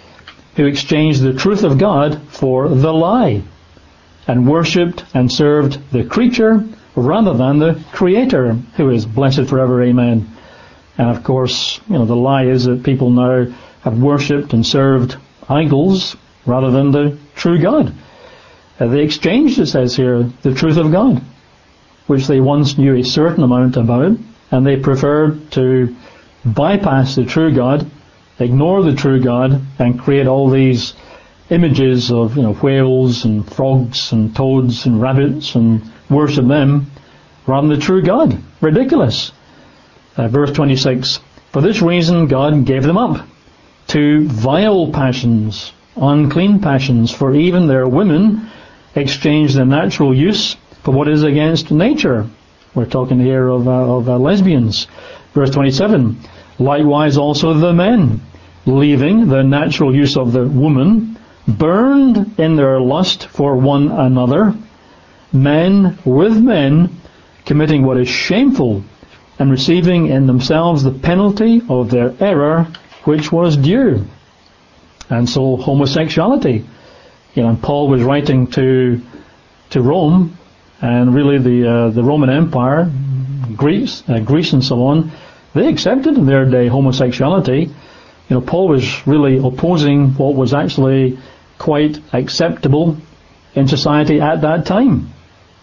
S1: who exchanged the truth of God for the lie, and worshipped and served the creature rather than the Creator, who is blessed forever. Amen. And of course, you know, the lie is that people now have worshipped and served idols rather than the true God. Uh, they exchanged, it says here, the truth of God, which they once knew a certain amount about, and they preferred to bypass the true God, ignore the true God, and create all these images of, you know, whales and frogs and toads and rabbits and worship them rather than the true God. Ridiculous. Uh, verse twenty-six, for this reason God gave them up to vile passions, unclean passions, for even their women exchanged their natural use for what is against nature. We're talking here of, uh, of uh, lesbians. Verse twenty-seven, likewise also the men, leaving the natural use of the woman, burned in their lust for one another, men with men, committing what is shameful, and receiving in themselves the penalty of their error which was due. And so homosexuality, you know, and Paul was writing to to Rome, and really the uh, the Roman Empire, Greece, uh, Greece and so on, they accepted in their day homosexuality. You know, Paul was really opposing what was actually quite acceptable in society at that time.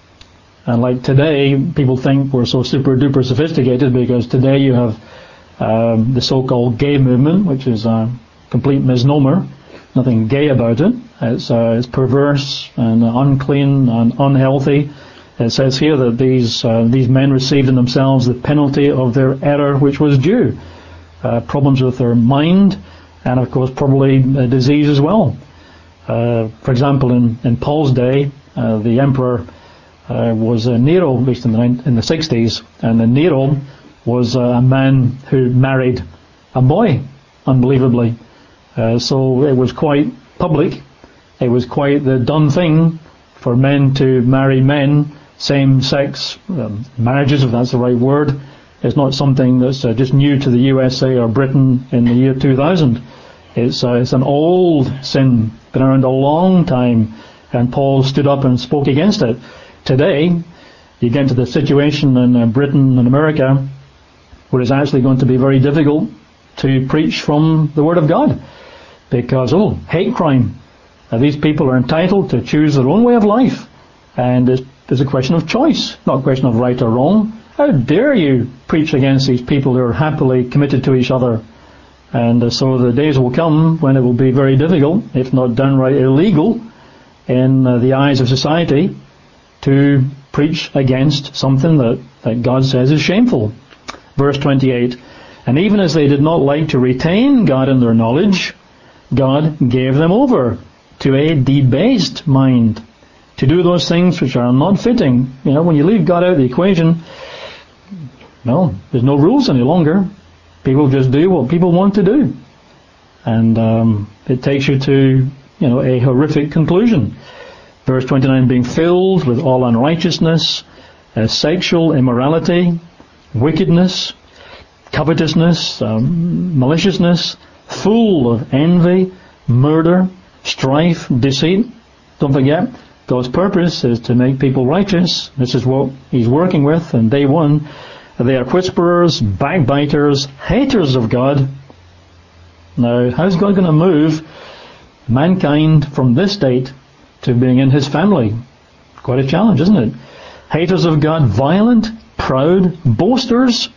S1: And like today, people think we're so super duper sophisticated because today you have um, the so-called gay movement, which is a complete misnomer. Nothing gay about it. It's, uh, it's perverse and unclean and unhealthy. It says here that these uh, these men received in themselves the penalty of their error which was due. Uh, problems with their mind, and of course probably uh, disease as well. Uh, for example, in, in Paul's day, uh, the emperor Uh, was uh, Nero, at least in the in the sixties, and uh, Nero was uh, a man who married a boy, unbelievably. Uh, so it was quite public. It was quite the done thing for men to marry men, same-sex um, marriages, if that's the right word. It's not something that's uh, just new to the U S A or Britain in the year two thousand. It's uh, it's an old sin, been around a long time, and Paul stood up and spoke against it. Today, you get into the situation in uh, Britain and America where it's actually going to be very difficult to preach from the Word of God because, oh, hate crime. Uh, these people are entitled to choose their own way of life, and it's, it's a question of choice, not a question of right or wrong. How dare you preach against these people who are happily committed to each other? And uh, so the days will come when it will be very difficult, if not downright illegal, in uh, the eyes of society, to preach against something that, that God says is shameful. Verse twenty-eight, and even as they did not like to retain God in their knowledge, God gave them over to a debased mind, to do those things which are not fitting. You know, when you leave God out of the equation, no, there's no rules any longer. People just do what people want to do. And um, it takes you to you know, a horrific conclusion. Verse twenty-nine, being filled with all unrighteousness, uh, sexual immorality, wickedness, covetousness, um, maliciousness, full of envy, murder, strife, deceit. Don't forget, God's purpose is to make people righteous. This is what He's working with on day one. They are whisperers, backbiters, haters of God. Now, how's God going to move mankind from this state to being in His family? Quite a challenge, isn't it? Haters of God, violent, proud, boasters,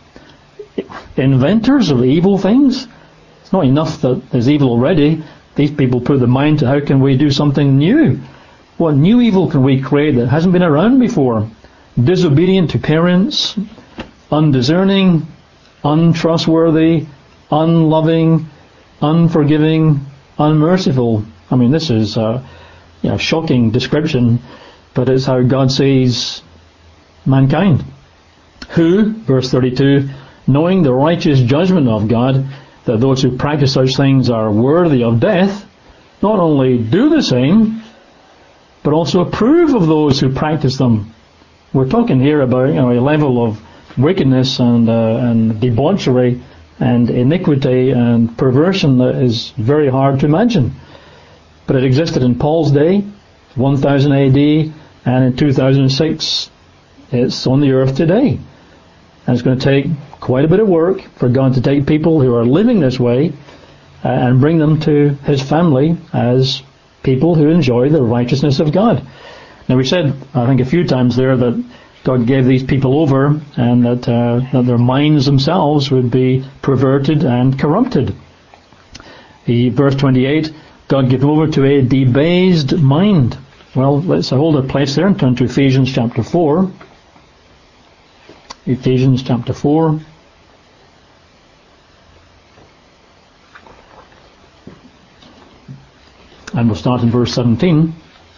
S1: inventors of evil things. It's not enough that there's evil already. These people put their mind to how can we do something new? What new evil can we create that hasn't been around before? Disobedient to parents, undiscerning, untrustworthy, unloving, unforgiving, unmerciful. I mean, this is a you know, shocking description, but it's how God sees mankind. Who, verse thirty-two, knowing the righteous judgment of God, that those who practice such things are worthy of death, not only do the same, but also approve of those who practice them. We're talking here about you know, a level of wickedness and uh, and debauchery and iniquity and perversion that is very hard to imagine. But it existed in Paul's day, one thousand A D, and in two thousand six, it's on the earth today. And it's going to take quite a bit of work for God to take people who are living this way uh, and bring them to His family as people who enjoy the righteousness of God. Now we said, I think a few times there, that God gave these people over and that, uh, that their minds themselves would be perverted and corrupted. The verse twenty-eight, God gave over to a debased mind. Well, let's hold a place there and turn to Ephesians chapter four. Ephesians chapter four. And we'll start in verse seventeen.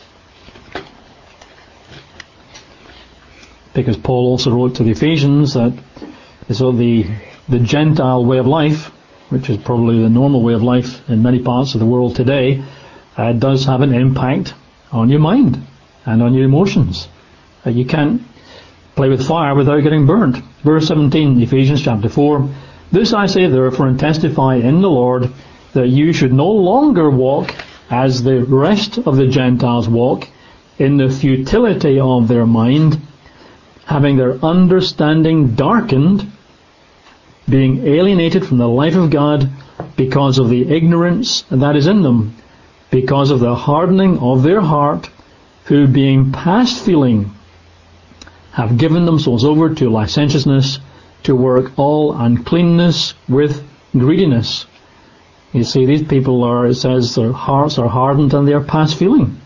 S1: Because Paul also wrote to the Ephesians that so the the Gentile way of life, which is probably the normal way of life in many parts of the world today, uh, does have an impact on your mind and on your emotions. Uh, you can't play with fire without getting burnt. Verse seventeen, Ephesians chapter four. This I say therefore and testify in the Lord, that you should no longer walk as the rest of the Gentiles walk, in the futility of their mind, having their understanding darkened, being alienated from the life of God because of the ignorance that is in them, because of the hardening of their heart, who being past feeling have given themselves over to licentiousness, to work all uncleanness with greediness. You see, these people are, it says, their hearts are hardened and they are past feeling.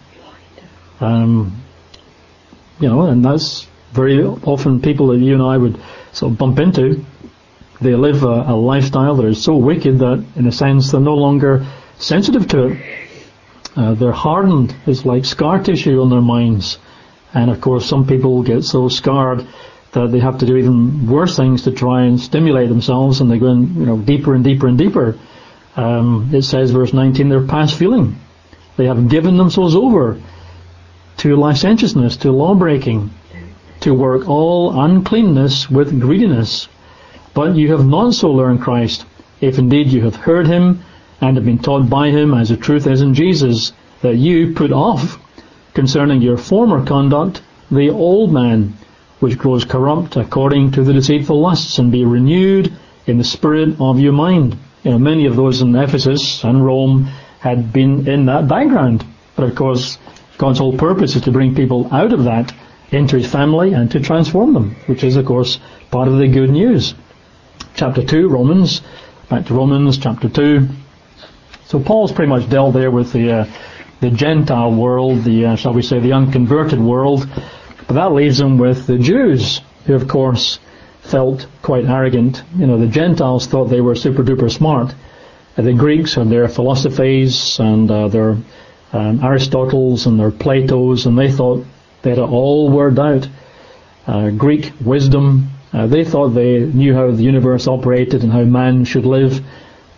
S1: Um, you know, and that's very often people that you and I would sort of bump into. They live a, a lifestyle that is so wicked that, in a sense, they're no longer sensitive to it. Uh, they're hardened. It's like scar tissue on their minds. And of course, some people get so scarred that they have to do even worse things to try and stimulate themselves, and they go in, you know, deeper and deeper and deeper. Um, it says, verse nineteen, they're past feeling. They have given themselves over to licentiousness, to law-breaking, to work all uncleanness with greediness. But you have not so learned Christ, if indeed you have heard Him and have been taught by Him, as the truth is in Jesus, that you put off, concerning your former conduct, the old man, which grows corrupt according to the deceitful lusts, and be renewed in the spirit of your mind. You know, many of those in Ephesus and Rome had been in that background. But of course, God's whole purpose is to bring people out of that into His family and to transform them, which is, of course, part of the good news. Chapter two, Romans. Back to Romans, chapter two. So Paul's pretty much dealt there with the uh, the Gentile world, the uh, shall we say, the unconverted world. But that leaves him with the Jews, who, of course, felt quite arrogant. You know, the Gentiles thought they were super duper smart. Uh, the Greeks had their philosophies and uh, their um, Aristotles and their Platos, and they thought they had it all worked out. Uh, Greek wisdom. Uh, they thought they knew how the universe operated and how man should live.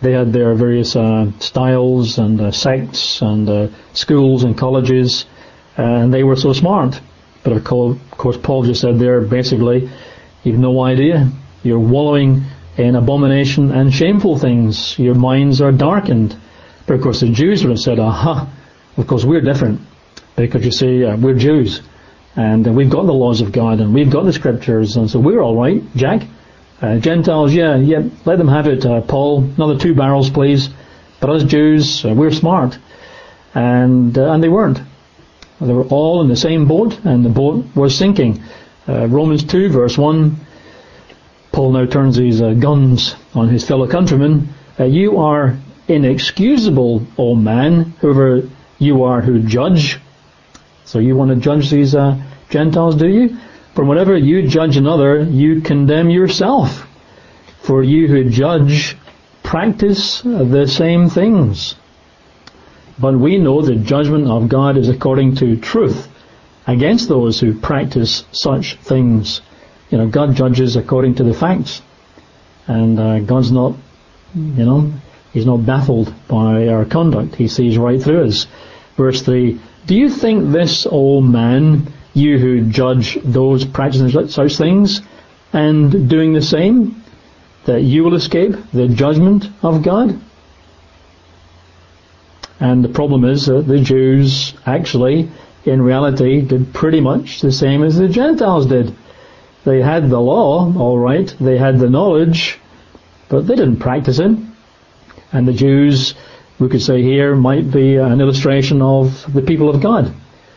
S1: They had their various uh, styles and uh, sects and uh, schools and colleges, and they were so smart. But of course, Paul just said there, basically, you've no idea. You're wallowing in abomination and shameful things. Your minds are darkened. But of course, the Jews would have said, aha, of course, we're different. Because you see, uh, we're Jews. And uh, we've got the laws of God, and we've got the scriptures, and so we're all right, Jack. Uh, Gentiles, yeah, yeah, let them have it, uh, Paul. Another two barrels, please. But us Jews, uh, we're smart. And uh, and they weren't. They were all in the same boat, and the boat was sinking. Uh, Romans two, verse one, Paul now turns his uh, guns on his fellow countrymen. Uh, you are inexcusable, O man, whoever you are who judge. So you want to judge these uh, Gentiles, do you? For whenever you judge another, you condemn yourself. For you who judge practice the same things. But we know the judgment of God is according to truth against those who practice such things. You know, God judges according to the facts. And uh, God's not, you know, He's not baffled by our conduct. He sees right through us. Verse three, do you think this, O man, you who judge those practicing such things and doing the same, that you will escape the judgment of God? And the problem is that the Jews actually, in reality, did pretty much the same as the Gentiles did. They had the law, all right, they had the knowledge, but they didn't practice it. And the Jews, we could say here, might be an illustration of the people of God.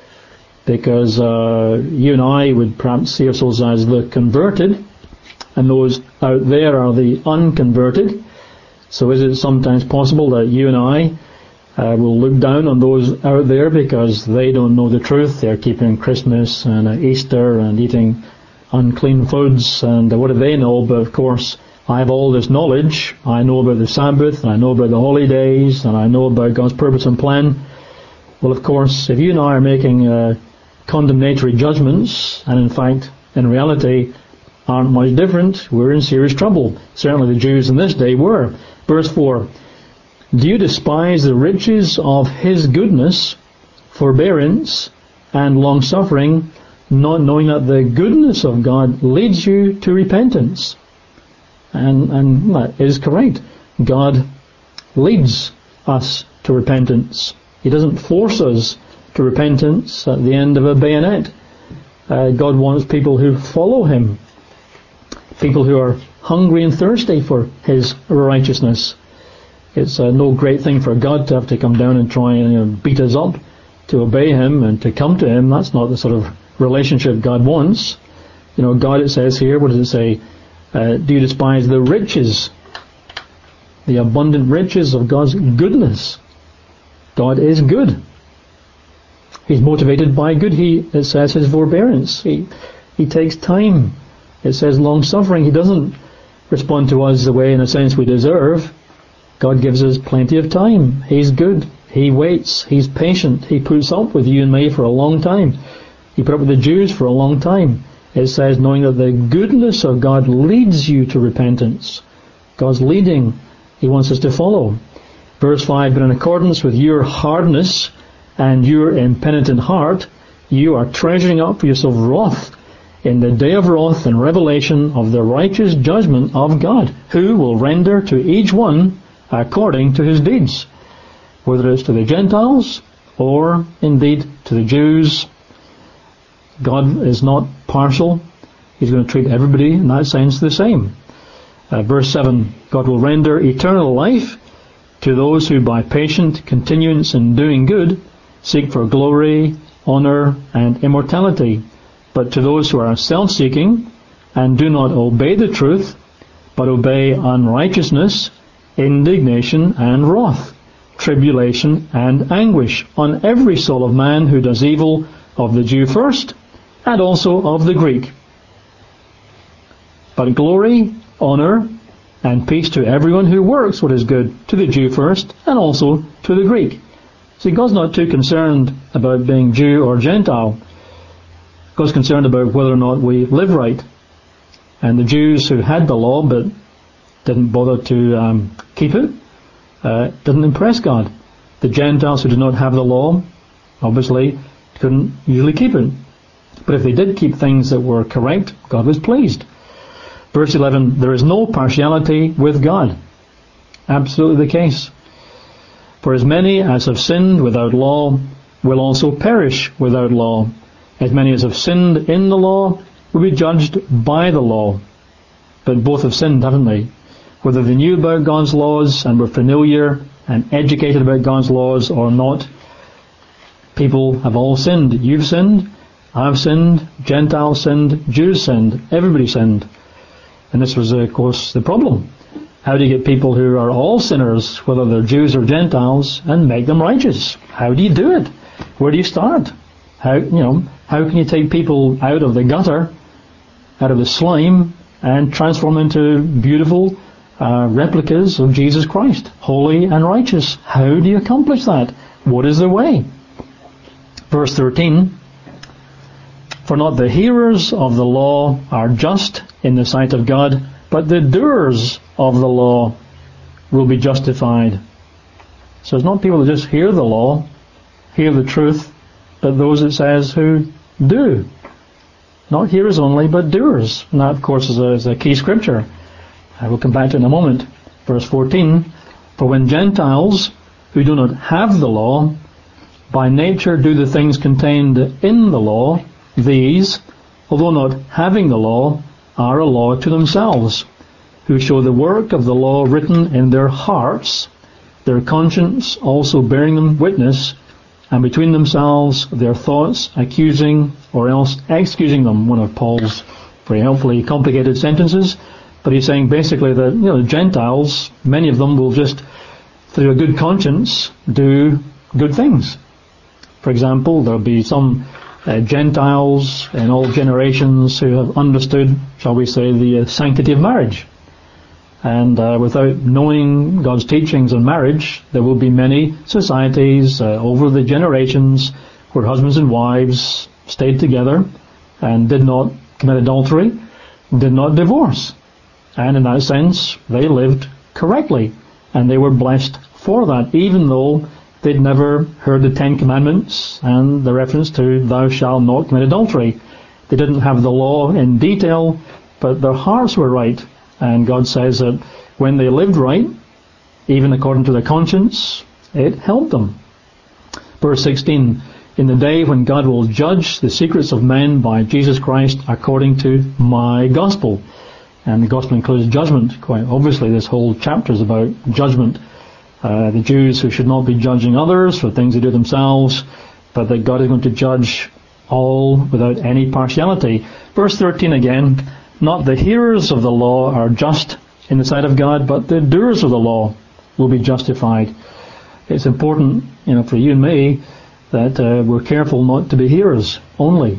S1: Because uh, you and I would perhaps see ourselves as the converted, and those out there are the unconverted. So is it sometimes possible that you and I uh, will look down on those out there because they don't know the truth? They're keeping Christmas and uh, Easter and eating unclean foods, and uh, what do they know? But of course, I have all this knowledge. I know about the Sabbath, and I know about the holy days, and I know about God's purpose and plan. Well, of course, if you and I are making uh, condemnatory judgments, and in fact, in reality, aren't much different, we're in serious trouble. Certainly the Jews in this day were. Verse four, do you despise the riches of His goodness, forbearance, and long-suffering, not knowing that the goodness of God leads you to repentance? And, and that is correct. God leads us to repentance. He doesn't force us to repentance at the end of a bayonet. Uh, God wants people who follow Him. People who are hungry and thirsty for His righteousness. It's uh, no great thing for God to have to come down and try and you know, beat us up to obey Him and to come to Him. That's not the sort of relationship God wants. You know, God, it says here, what does it say? Uh, do you despise the riches, the abundant riches of God's goodness? God is good. He's motivated by good. He, it says, His forbearance. He, he takes time. It says long-suffering. He doesn't respond to us the way, in a sense, we deserve. God gives us plenty of time. He's good. He waits. He's patient. He puts up with you and me for a long time. He put up with the Jews for a long time. It says, knowing that the goodness of God leads you to repentance. God's leading. He wants us to follow. Verse five, but in accordance with your hardness and your impenitent heart, you are treasuring up for yourself wrath in the day of wrath and revelation of the righteous judgment of God, who will render to each one according to his deeds, whether it's to the Gentiles or indeed to the Jews. God is not partial. He's going to treat everybody in that sense the same. Uh, verse seven, God will render eternal life to those who by patient continuance in doing good seek for glory, honour and immortality. But to those who are self-seeking and do not obey the truth, but obey unrighteousness, indignation and wrath, tribulation and anguish on every soul of man who does evil, of the Jew first, and also of the Greek. But glory, honour, and peace to everyone who works what is good, to the Jew first, and also to the Greek. See, God's not too concerned about being Jew or Gentile. God's concerned about whether or not we live right. And the Jews who had the law but didn't bother to um, keep it, uh, didn't impress God. The Gentiles who did not have the law, obviously, couldn't usually keep it. But if they did keep things that were correct, God was pleased. Verse eleven, there is no partiality with God. Absolutely the case. For as many as have sinned without law will also perish without law. As many as have sinned in the law will be judged by the law. But both have sinned, haven't they? Whether they knew about God's laws and were familiar and educated about God's laws or not, people have all sinned. You've sinned, I've sinned, Gentiles sinned, Jews sinned, everybody sinned. And this was, of course, the problem. How do you get people who are all sinners, whether they're Jews or Gentiles, and make them righteous? How do you do it? Where do you start? How, you know, how can you take people out of the gutter, out of the slime, and transform them into beautiful uh, replicas of Jesus Christ, holy and righteous? How do you accomplish that? What is the way? Verse thirteen, for not the hearers of the law are just in the sight of God, but the doers of the law will be justified. So it's not people who just hear the law, hear the truth, but those, it says, who do. Not hearers only, but doers. And that, of course, is a, is a key scripture. I will come back to it in a moment. Verse fourteen, for when Gentiles who do not have the law by nature do the things contained in the law, these, although not having the law, are a law to themselves, who show the work of the law written in their hearts, their conscience also bearing them witness, and between themselves their thoughts accusing or else excusing them. One of Paul's very helpfully complicated sentences, but he's saying basically that, you know, the Gentiles, many of them will just, through a good conscience, do good things. For example, there'll be some uh, Gentiles in all generations who have understood, shall we say, the uh, sanctity of marriage. And uh, without knowing God's teachings on marriage, there will be many societies uh, over the generations where husbands and wives stayed together and did not commit adultery, did not divorce. And in that sense, they lived correctly. And they were blessed for that, even though they'd never heard the Ten Commandments and the reference to thou shalt not commit adultery. They didn't have the law in detail, but their hearts were right. And God says that when they lived right, even according to their conscience, it helped them. Verse sixteen, in the day when God will judge the secrets of men by Jesus Christ according to my gospel. And the gospel includes judgment. Quite obviously, this whole chapter is about judgment. Uh, the Jews who should not be judging others for things they do themselves, but that God is going to judge all without any partiality. Verse thirteen again, not the hearers of the law are just in the sight of God, but the doers of the law will be justified. It's important, you know, for you and me that uh, we're careful not to be hearers only.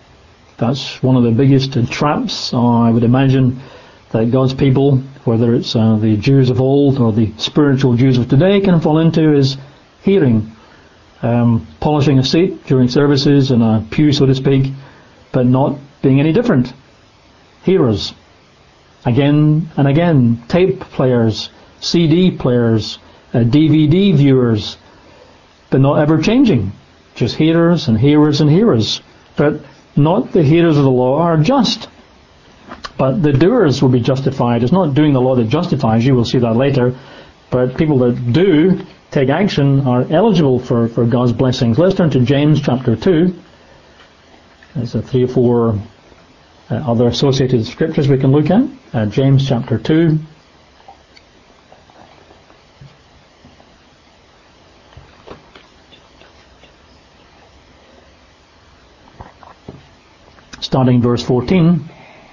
S1: That's one of the biggest traps, uh, I would imagine, that God's people, whether it's uh, the Jews of old or the spiritual Jews of today, can fall into, is hearing, um, polishing a seat during services in a pew, so to speak, but not being any different. Hearers. Again and again, tape players, C D players, uh, D V D viewers, but not ever changing. Just hearers and hearers and hearers. But not the hearers of the law are just, but the doers will be justified. It's not doing the law that justifies you, we'll see that later, but people that do take action are eligible for, for God's blessings. Let's turn to James chapter two. There's a three or four uh, other associated scriptures we can look at. Uh, James chapter two. Starting verse fourteen.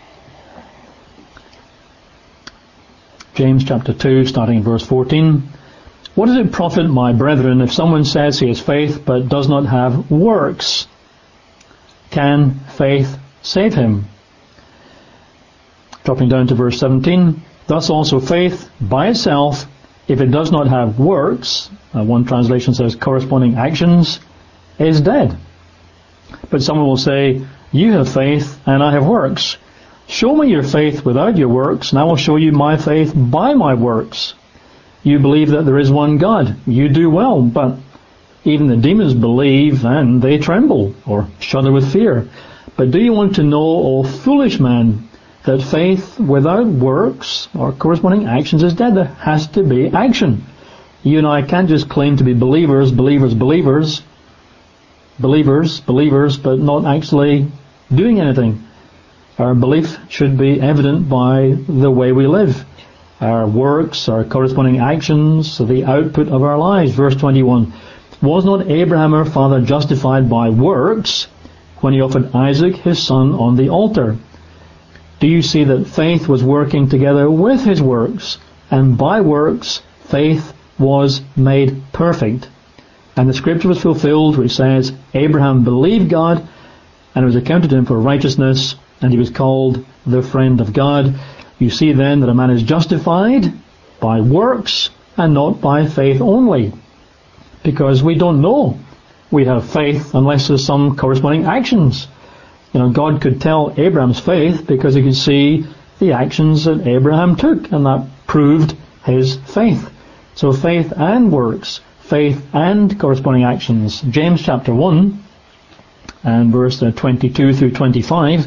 S1: James chapter two, starting verse fourteen. What does it profit, my brethren, if someone says he has faith but does not have works? Can faith save him? Dropping down to verse seventeen. Thus also faith by itself, if it does not have works, uh, one translation says corresponding actions, is dead. But someone will say, you have faith and I have works. Show me your faith without your works, and I will show you my faith by my works. You believe that there is one God. You do well, but even the demons believe and they tremble or shudder with fear. But do you want to know, O foolish man, that faith without works or corresponding actions is dead? There has to be action. You and I can't just claim to be believers, believers, believers, believers, believers, but not actually doing anything. Our belief should be evident by the way we live. Our works, our corresponding actions, the output of our lives. Verse twenty-one. Was not Abraham our father justified by works when he offered Isaac his son on the altar? Do you see that faith was working together with his works, and by works faith was made perfect? And the scripture was fulfilled which says, Abraham believed God, and it was accounted to him for righteousness, and he was called the friend of God. You see then that a man is justified by works and not by faith only. Because we don't know we have faith unless there's some corresponding actions. You know, God could tell Abraham's faith because he could see the actions that Abraham took, and that proved his faith. So faith and works, faith and corresponding actions. James chapter one and verse twenty-two through twenty-five.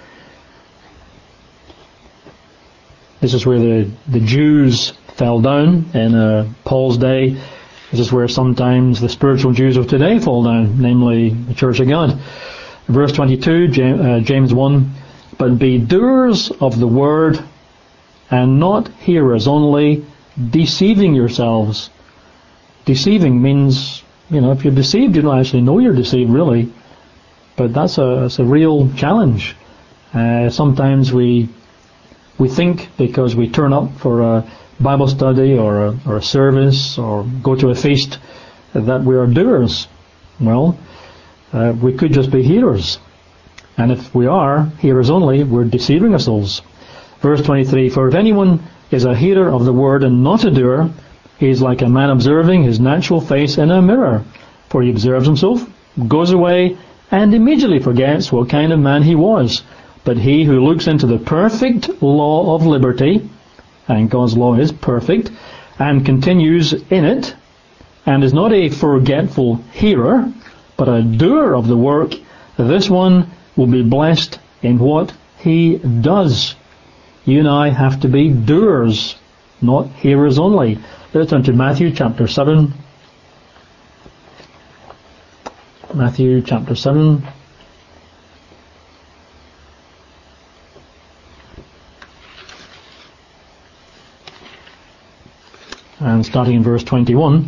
S1: This is where the, the Jews fell down in uh, Paul's day. This is where sometimes the spiritual Jews of today fall down, namely the Church of God. Verse twenty-two, James one, but be doers of the word and not hearers only, deceiving yourselves. Deceiving means, you know, if you're deceived, you don't actually know you're deceived, really. But that's a, that's a real challenge. Uh, sometimes we we think because we turn up for a Bible study or a, or a service or go to a feast that we are doers. Well, uh, we could just be hearers. And if we are hearers only, we're deceiving ourselves. Verse twenty-three, for if anyone is a hearer of the word and not a doer, he is like a man observing his natural face in a mirror. For he observes himself, goes away, and immediately forgets what kind of man he was. But he who looks into the perfect law of liberty, and God's law is perfect, and continues in it, and is not a forgetful hearer, but a doer of the work, this one will be blessed in what he does. You and I have to be doers, not hearers only. Let's turn to Matthew chapter seven. Matthew chapter seven. And starting in verse twenty-one.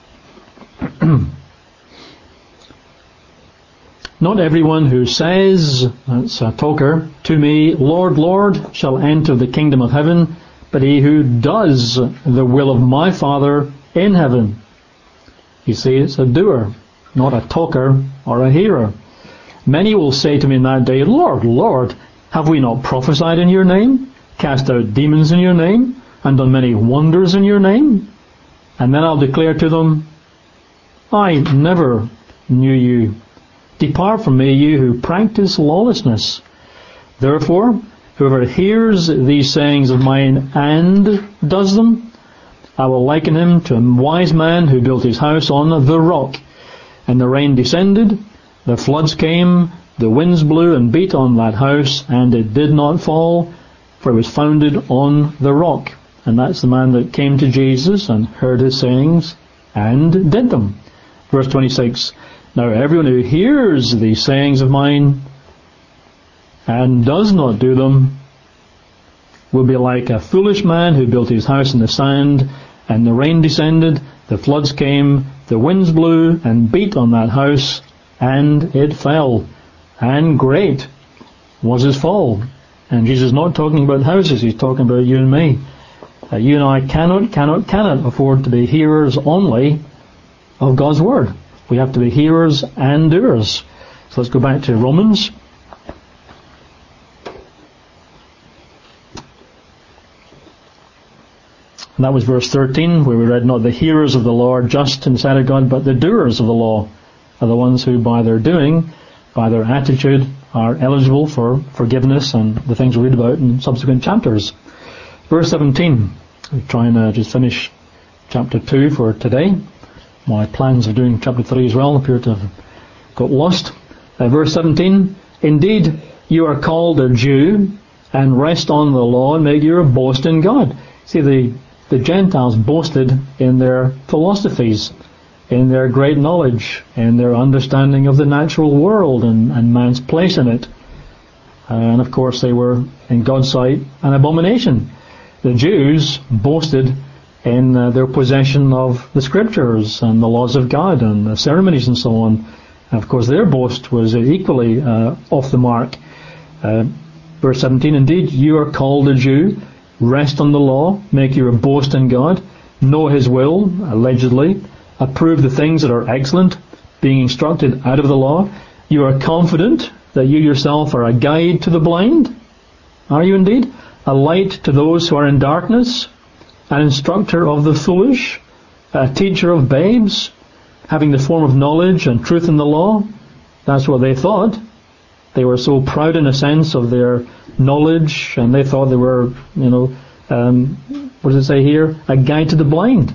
S1: Not everyone who says, that's a talker, to me, Lord, Lord, shall enter the kingdom of heaven, but he who does the will of my Father in heaven. You see, it's a doer, not a talker or a hearer. Many will say to me in that day, Lord, Lord, have we not prophesied in your name, cast out demons in your name, and done many wonders in your name? And then I'll declare to them, I never knew you. Depart from me, you who practice lawlessness. Therefore, whoever hears these sayings of mine and does them, I will liken him to a wise man who built his house on the rock. And the rain descended, the floods came, the winds blew and beat on that house, and it did not fall, for it was founded on the rock. And that's the man that came to Jesus and heard his sayings and did them. Verse twenty-six, now everyone who hears these sayings of mine and does not do them will be like a foolish man who built his house in the sand, and the rain descended, the floods came, the winds blew and beat on that house, and it fell. And great was his fall. And Jesus is not talking about houses, he's talking about you and me. Uh, you and I cannot, cannot, cannot afford to be hearers only of God's Word. We have to be hearers and doers. So let's go back to Romans. And that was verse thirteen, where we read, not the hearers of the law are just in the sight of God, but the doers of the law are the ones who by their doing, by their attitude, are eligible for forgiveness and the things we read about in subsequent chapters. Verse seventeen, we're trying to just finish chapter two for today. My plans of doing chapter three as well appear to have got lost. Uh, verse seventeen, indeed you are called a Jew, and rest on the law, and make your boast in God. See, the, the Gentiles boasted in their philosophies, in their great knowledge, in their understanding of the natural world and, and man's place in it. And of course they were, in God's sight, an abomination. The Jews boasted in uh, their possession of the Scriptures and the laws of God and the ceremonies and so on. And of course their boast was equally uh, off the mark. Uh, verse seventeen, indeed you are called a Jew, rest on the law, make your boast in God, know His will, allegedly, approve the things that are excellent, being instructed out of the law. You are confident that you yourself are a guide to the blind. Are you indeed? A light to those who are in darkness, an instructor of the foolish, a teacher of babes, having the form of knowledge and truth in the law. That's what they thought. They were so proud in a sense of their knowledge, and they thought they were, you know, um, what does it say here? A guide to the blind.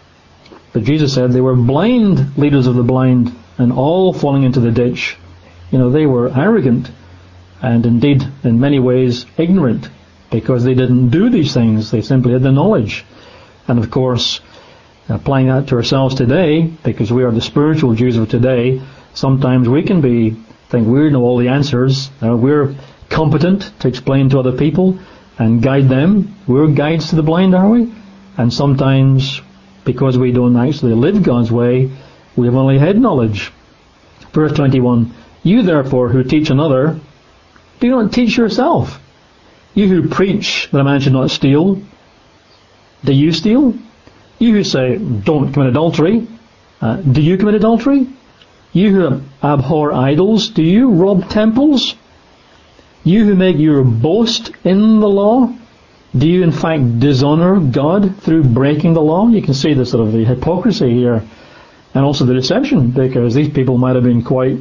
S1: But Jesus said they were blind leaders of the blind, and all falling into the ditch. You know, they were arrogant, and indeed, in many ways, ignorant, because they didn't do these things. They simply had the knowledge. And of course, applying that to ourselves today, because we are the spiritual Jews of today, sometimes we can be, think we know all the answers. Uh, we're competent to explain to other people and guide them. We're guides to the blind, are we? And sometimes, because we don't actually live God's way, we have only head knowledge. Verse twenty-one, you therefore who teach another, do not teach yourself. You who preach that a man should not steal, do you steal? You who say, don't commit adultery, uh, do you commit adultery? You who abhor idols, do you rob temples? You who make your boast in the law, do you in fact dishonor God through breaking the law? You can see the sort of the hypocrisy here, and also the deception, because these people might have been quite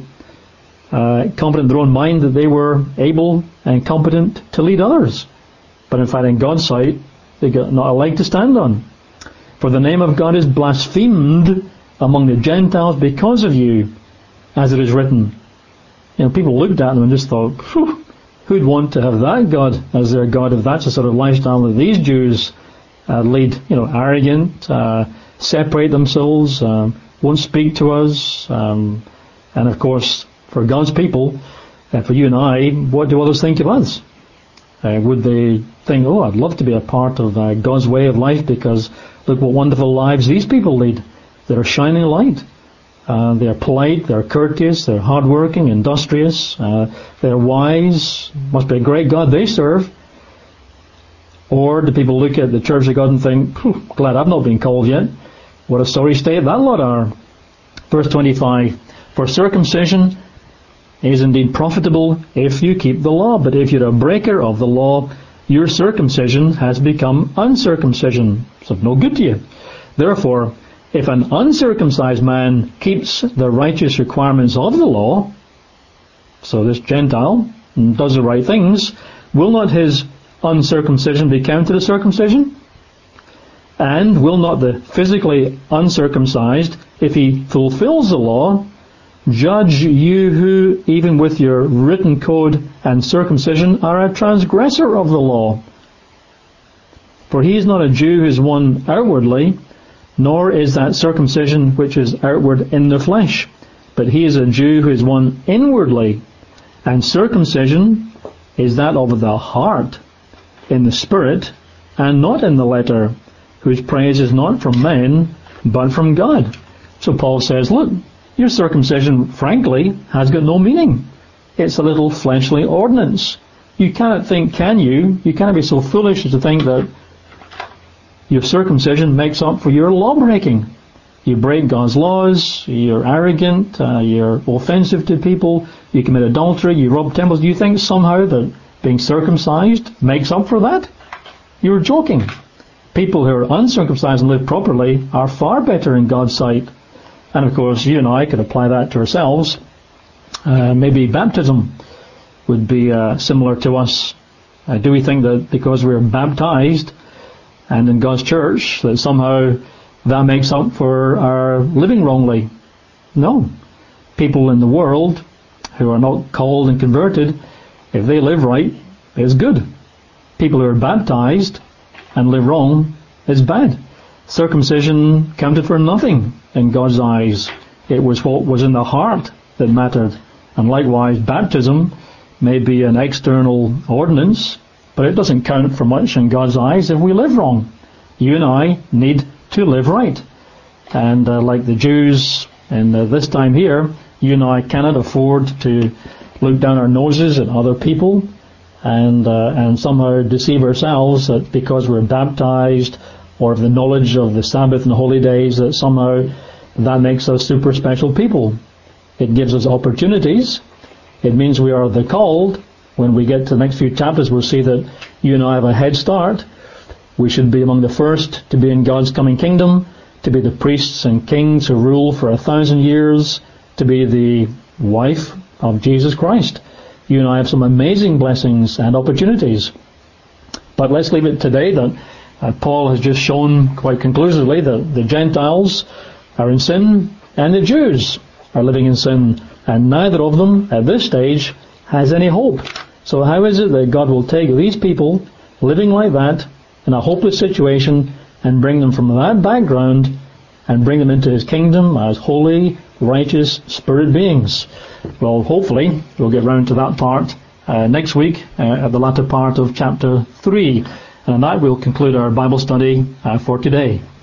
S1: uh, confident in their own mind that they were able and competent to lead others. But in fact, in God's sight, they got not a leg to stand on. For the name of God is blasphemed among the Gentiles because of you, as it is written. You know, people looked at them and just thought, who'd want to have that God as their God if that's the sort of lifestyle that these Jews uh, lead? You know, arrogant, uh, separate themselves, uh, won't speak to us. Um, and of course, for God's people, uh, for you and I, what do others think of us? Uh, would they think, oh, I'd love to be a part of uh, God's way of life, because look what wonderful lives these people lead. They're a shining light. Uh, they're polite, they're courteous, they're hardworking, industrious, uh, they're wise. Must be a great God they serve. Or do people look at the Church of God and think, glad I've not been called yet. What a sorry state that lot are. Verse twenty-five, for circumcision is indeed profitable if you keep the law, but if you're a breaker of the law, your circumcision has become uncircumcision. So no good to you. Therefore, if an uncircumcised man keeps the righteous requirements of the law, so this Gentile does the right things, will not his uncircumcision be counted as circumcision? And will not the physically uncircumcised, if he fulfills the law, judge you who, even with your written code and circumcision, are a transgressor of the law? For he is not a Jew who is one outwardly, nor is that circumcision which is outward in the flesh, but he is a Jew who is one inwardly, and circumcision is that of the heart, in the spirit, and not in the letter, whose praise is not from men, but from God. So Paul says, look, your circumcision, frankly, has got no meaning. It's a little fleshly ordinance. You cannot think, can you? You cannot be so foolish as to think that your circumcision makes up for your law breaking. You break God's laws, you're arrogant, uh, you're offensive to people, you commit adultery, you rob temples. Do you think somehow that being circumcised makes up for that? You're joking. People who are uncircumcised and live properly are far better in God's sight. And of course, you and I could apply that to ourselves. Uh, maybe baptism would be uh, similar to us. Uh, do we think that because we're baptized and in God's church, that somehow that makes up for our living wrongly. No. People in the world who are not called and converted, if they live right, it's good. People who are baptized and live wrong is bad. Circumcision counted for nothing in God's eyes. It was what was in the heart that mattered. And likewise, baptism may be an external ordinance, but it doesn't count for much in God's eyes if we live wrong. You and I need to live right. And uh, like the Jews in uh, this time here, you and I cannot afford to look down our noses at other people and uh, and somehow deceive ourselves that because we're baptized or of the knowledge of the Sabbath and the holy days that somehow that makes us super special people. It gives us opportunities. It means we are the called. When we get to the next few chapters, we'll see that you and I have a head start. We should be among the first to be in God's coming kingdom, to be the priests and kings who rule for a thousand years, to be the wife of Jesus Christ. You and I have some amazing blessings and opportunities. But let's leave it today that uh, Paul has just shown quite conclusively that the Gentiles are in sin and the Jews are living in sin, and neither of them at this stage has any hope. So how is it that God will take these people living like that in a hopeless situation and bring them from that background and bring them into His kingdom as holy, righteous, spirit beings? Well, hopefully we'll get round to that part uh, next week uh, at the latter part of chapter three. And that will conclude our Bible study uh, for today.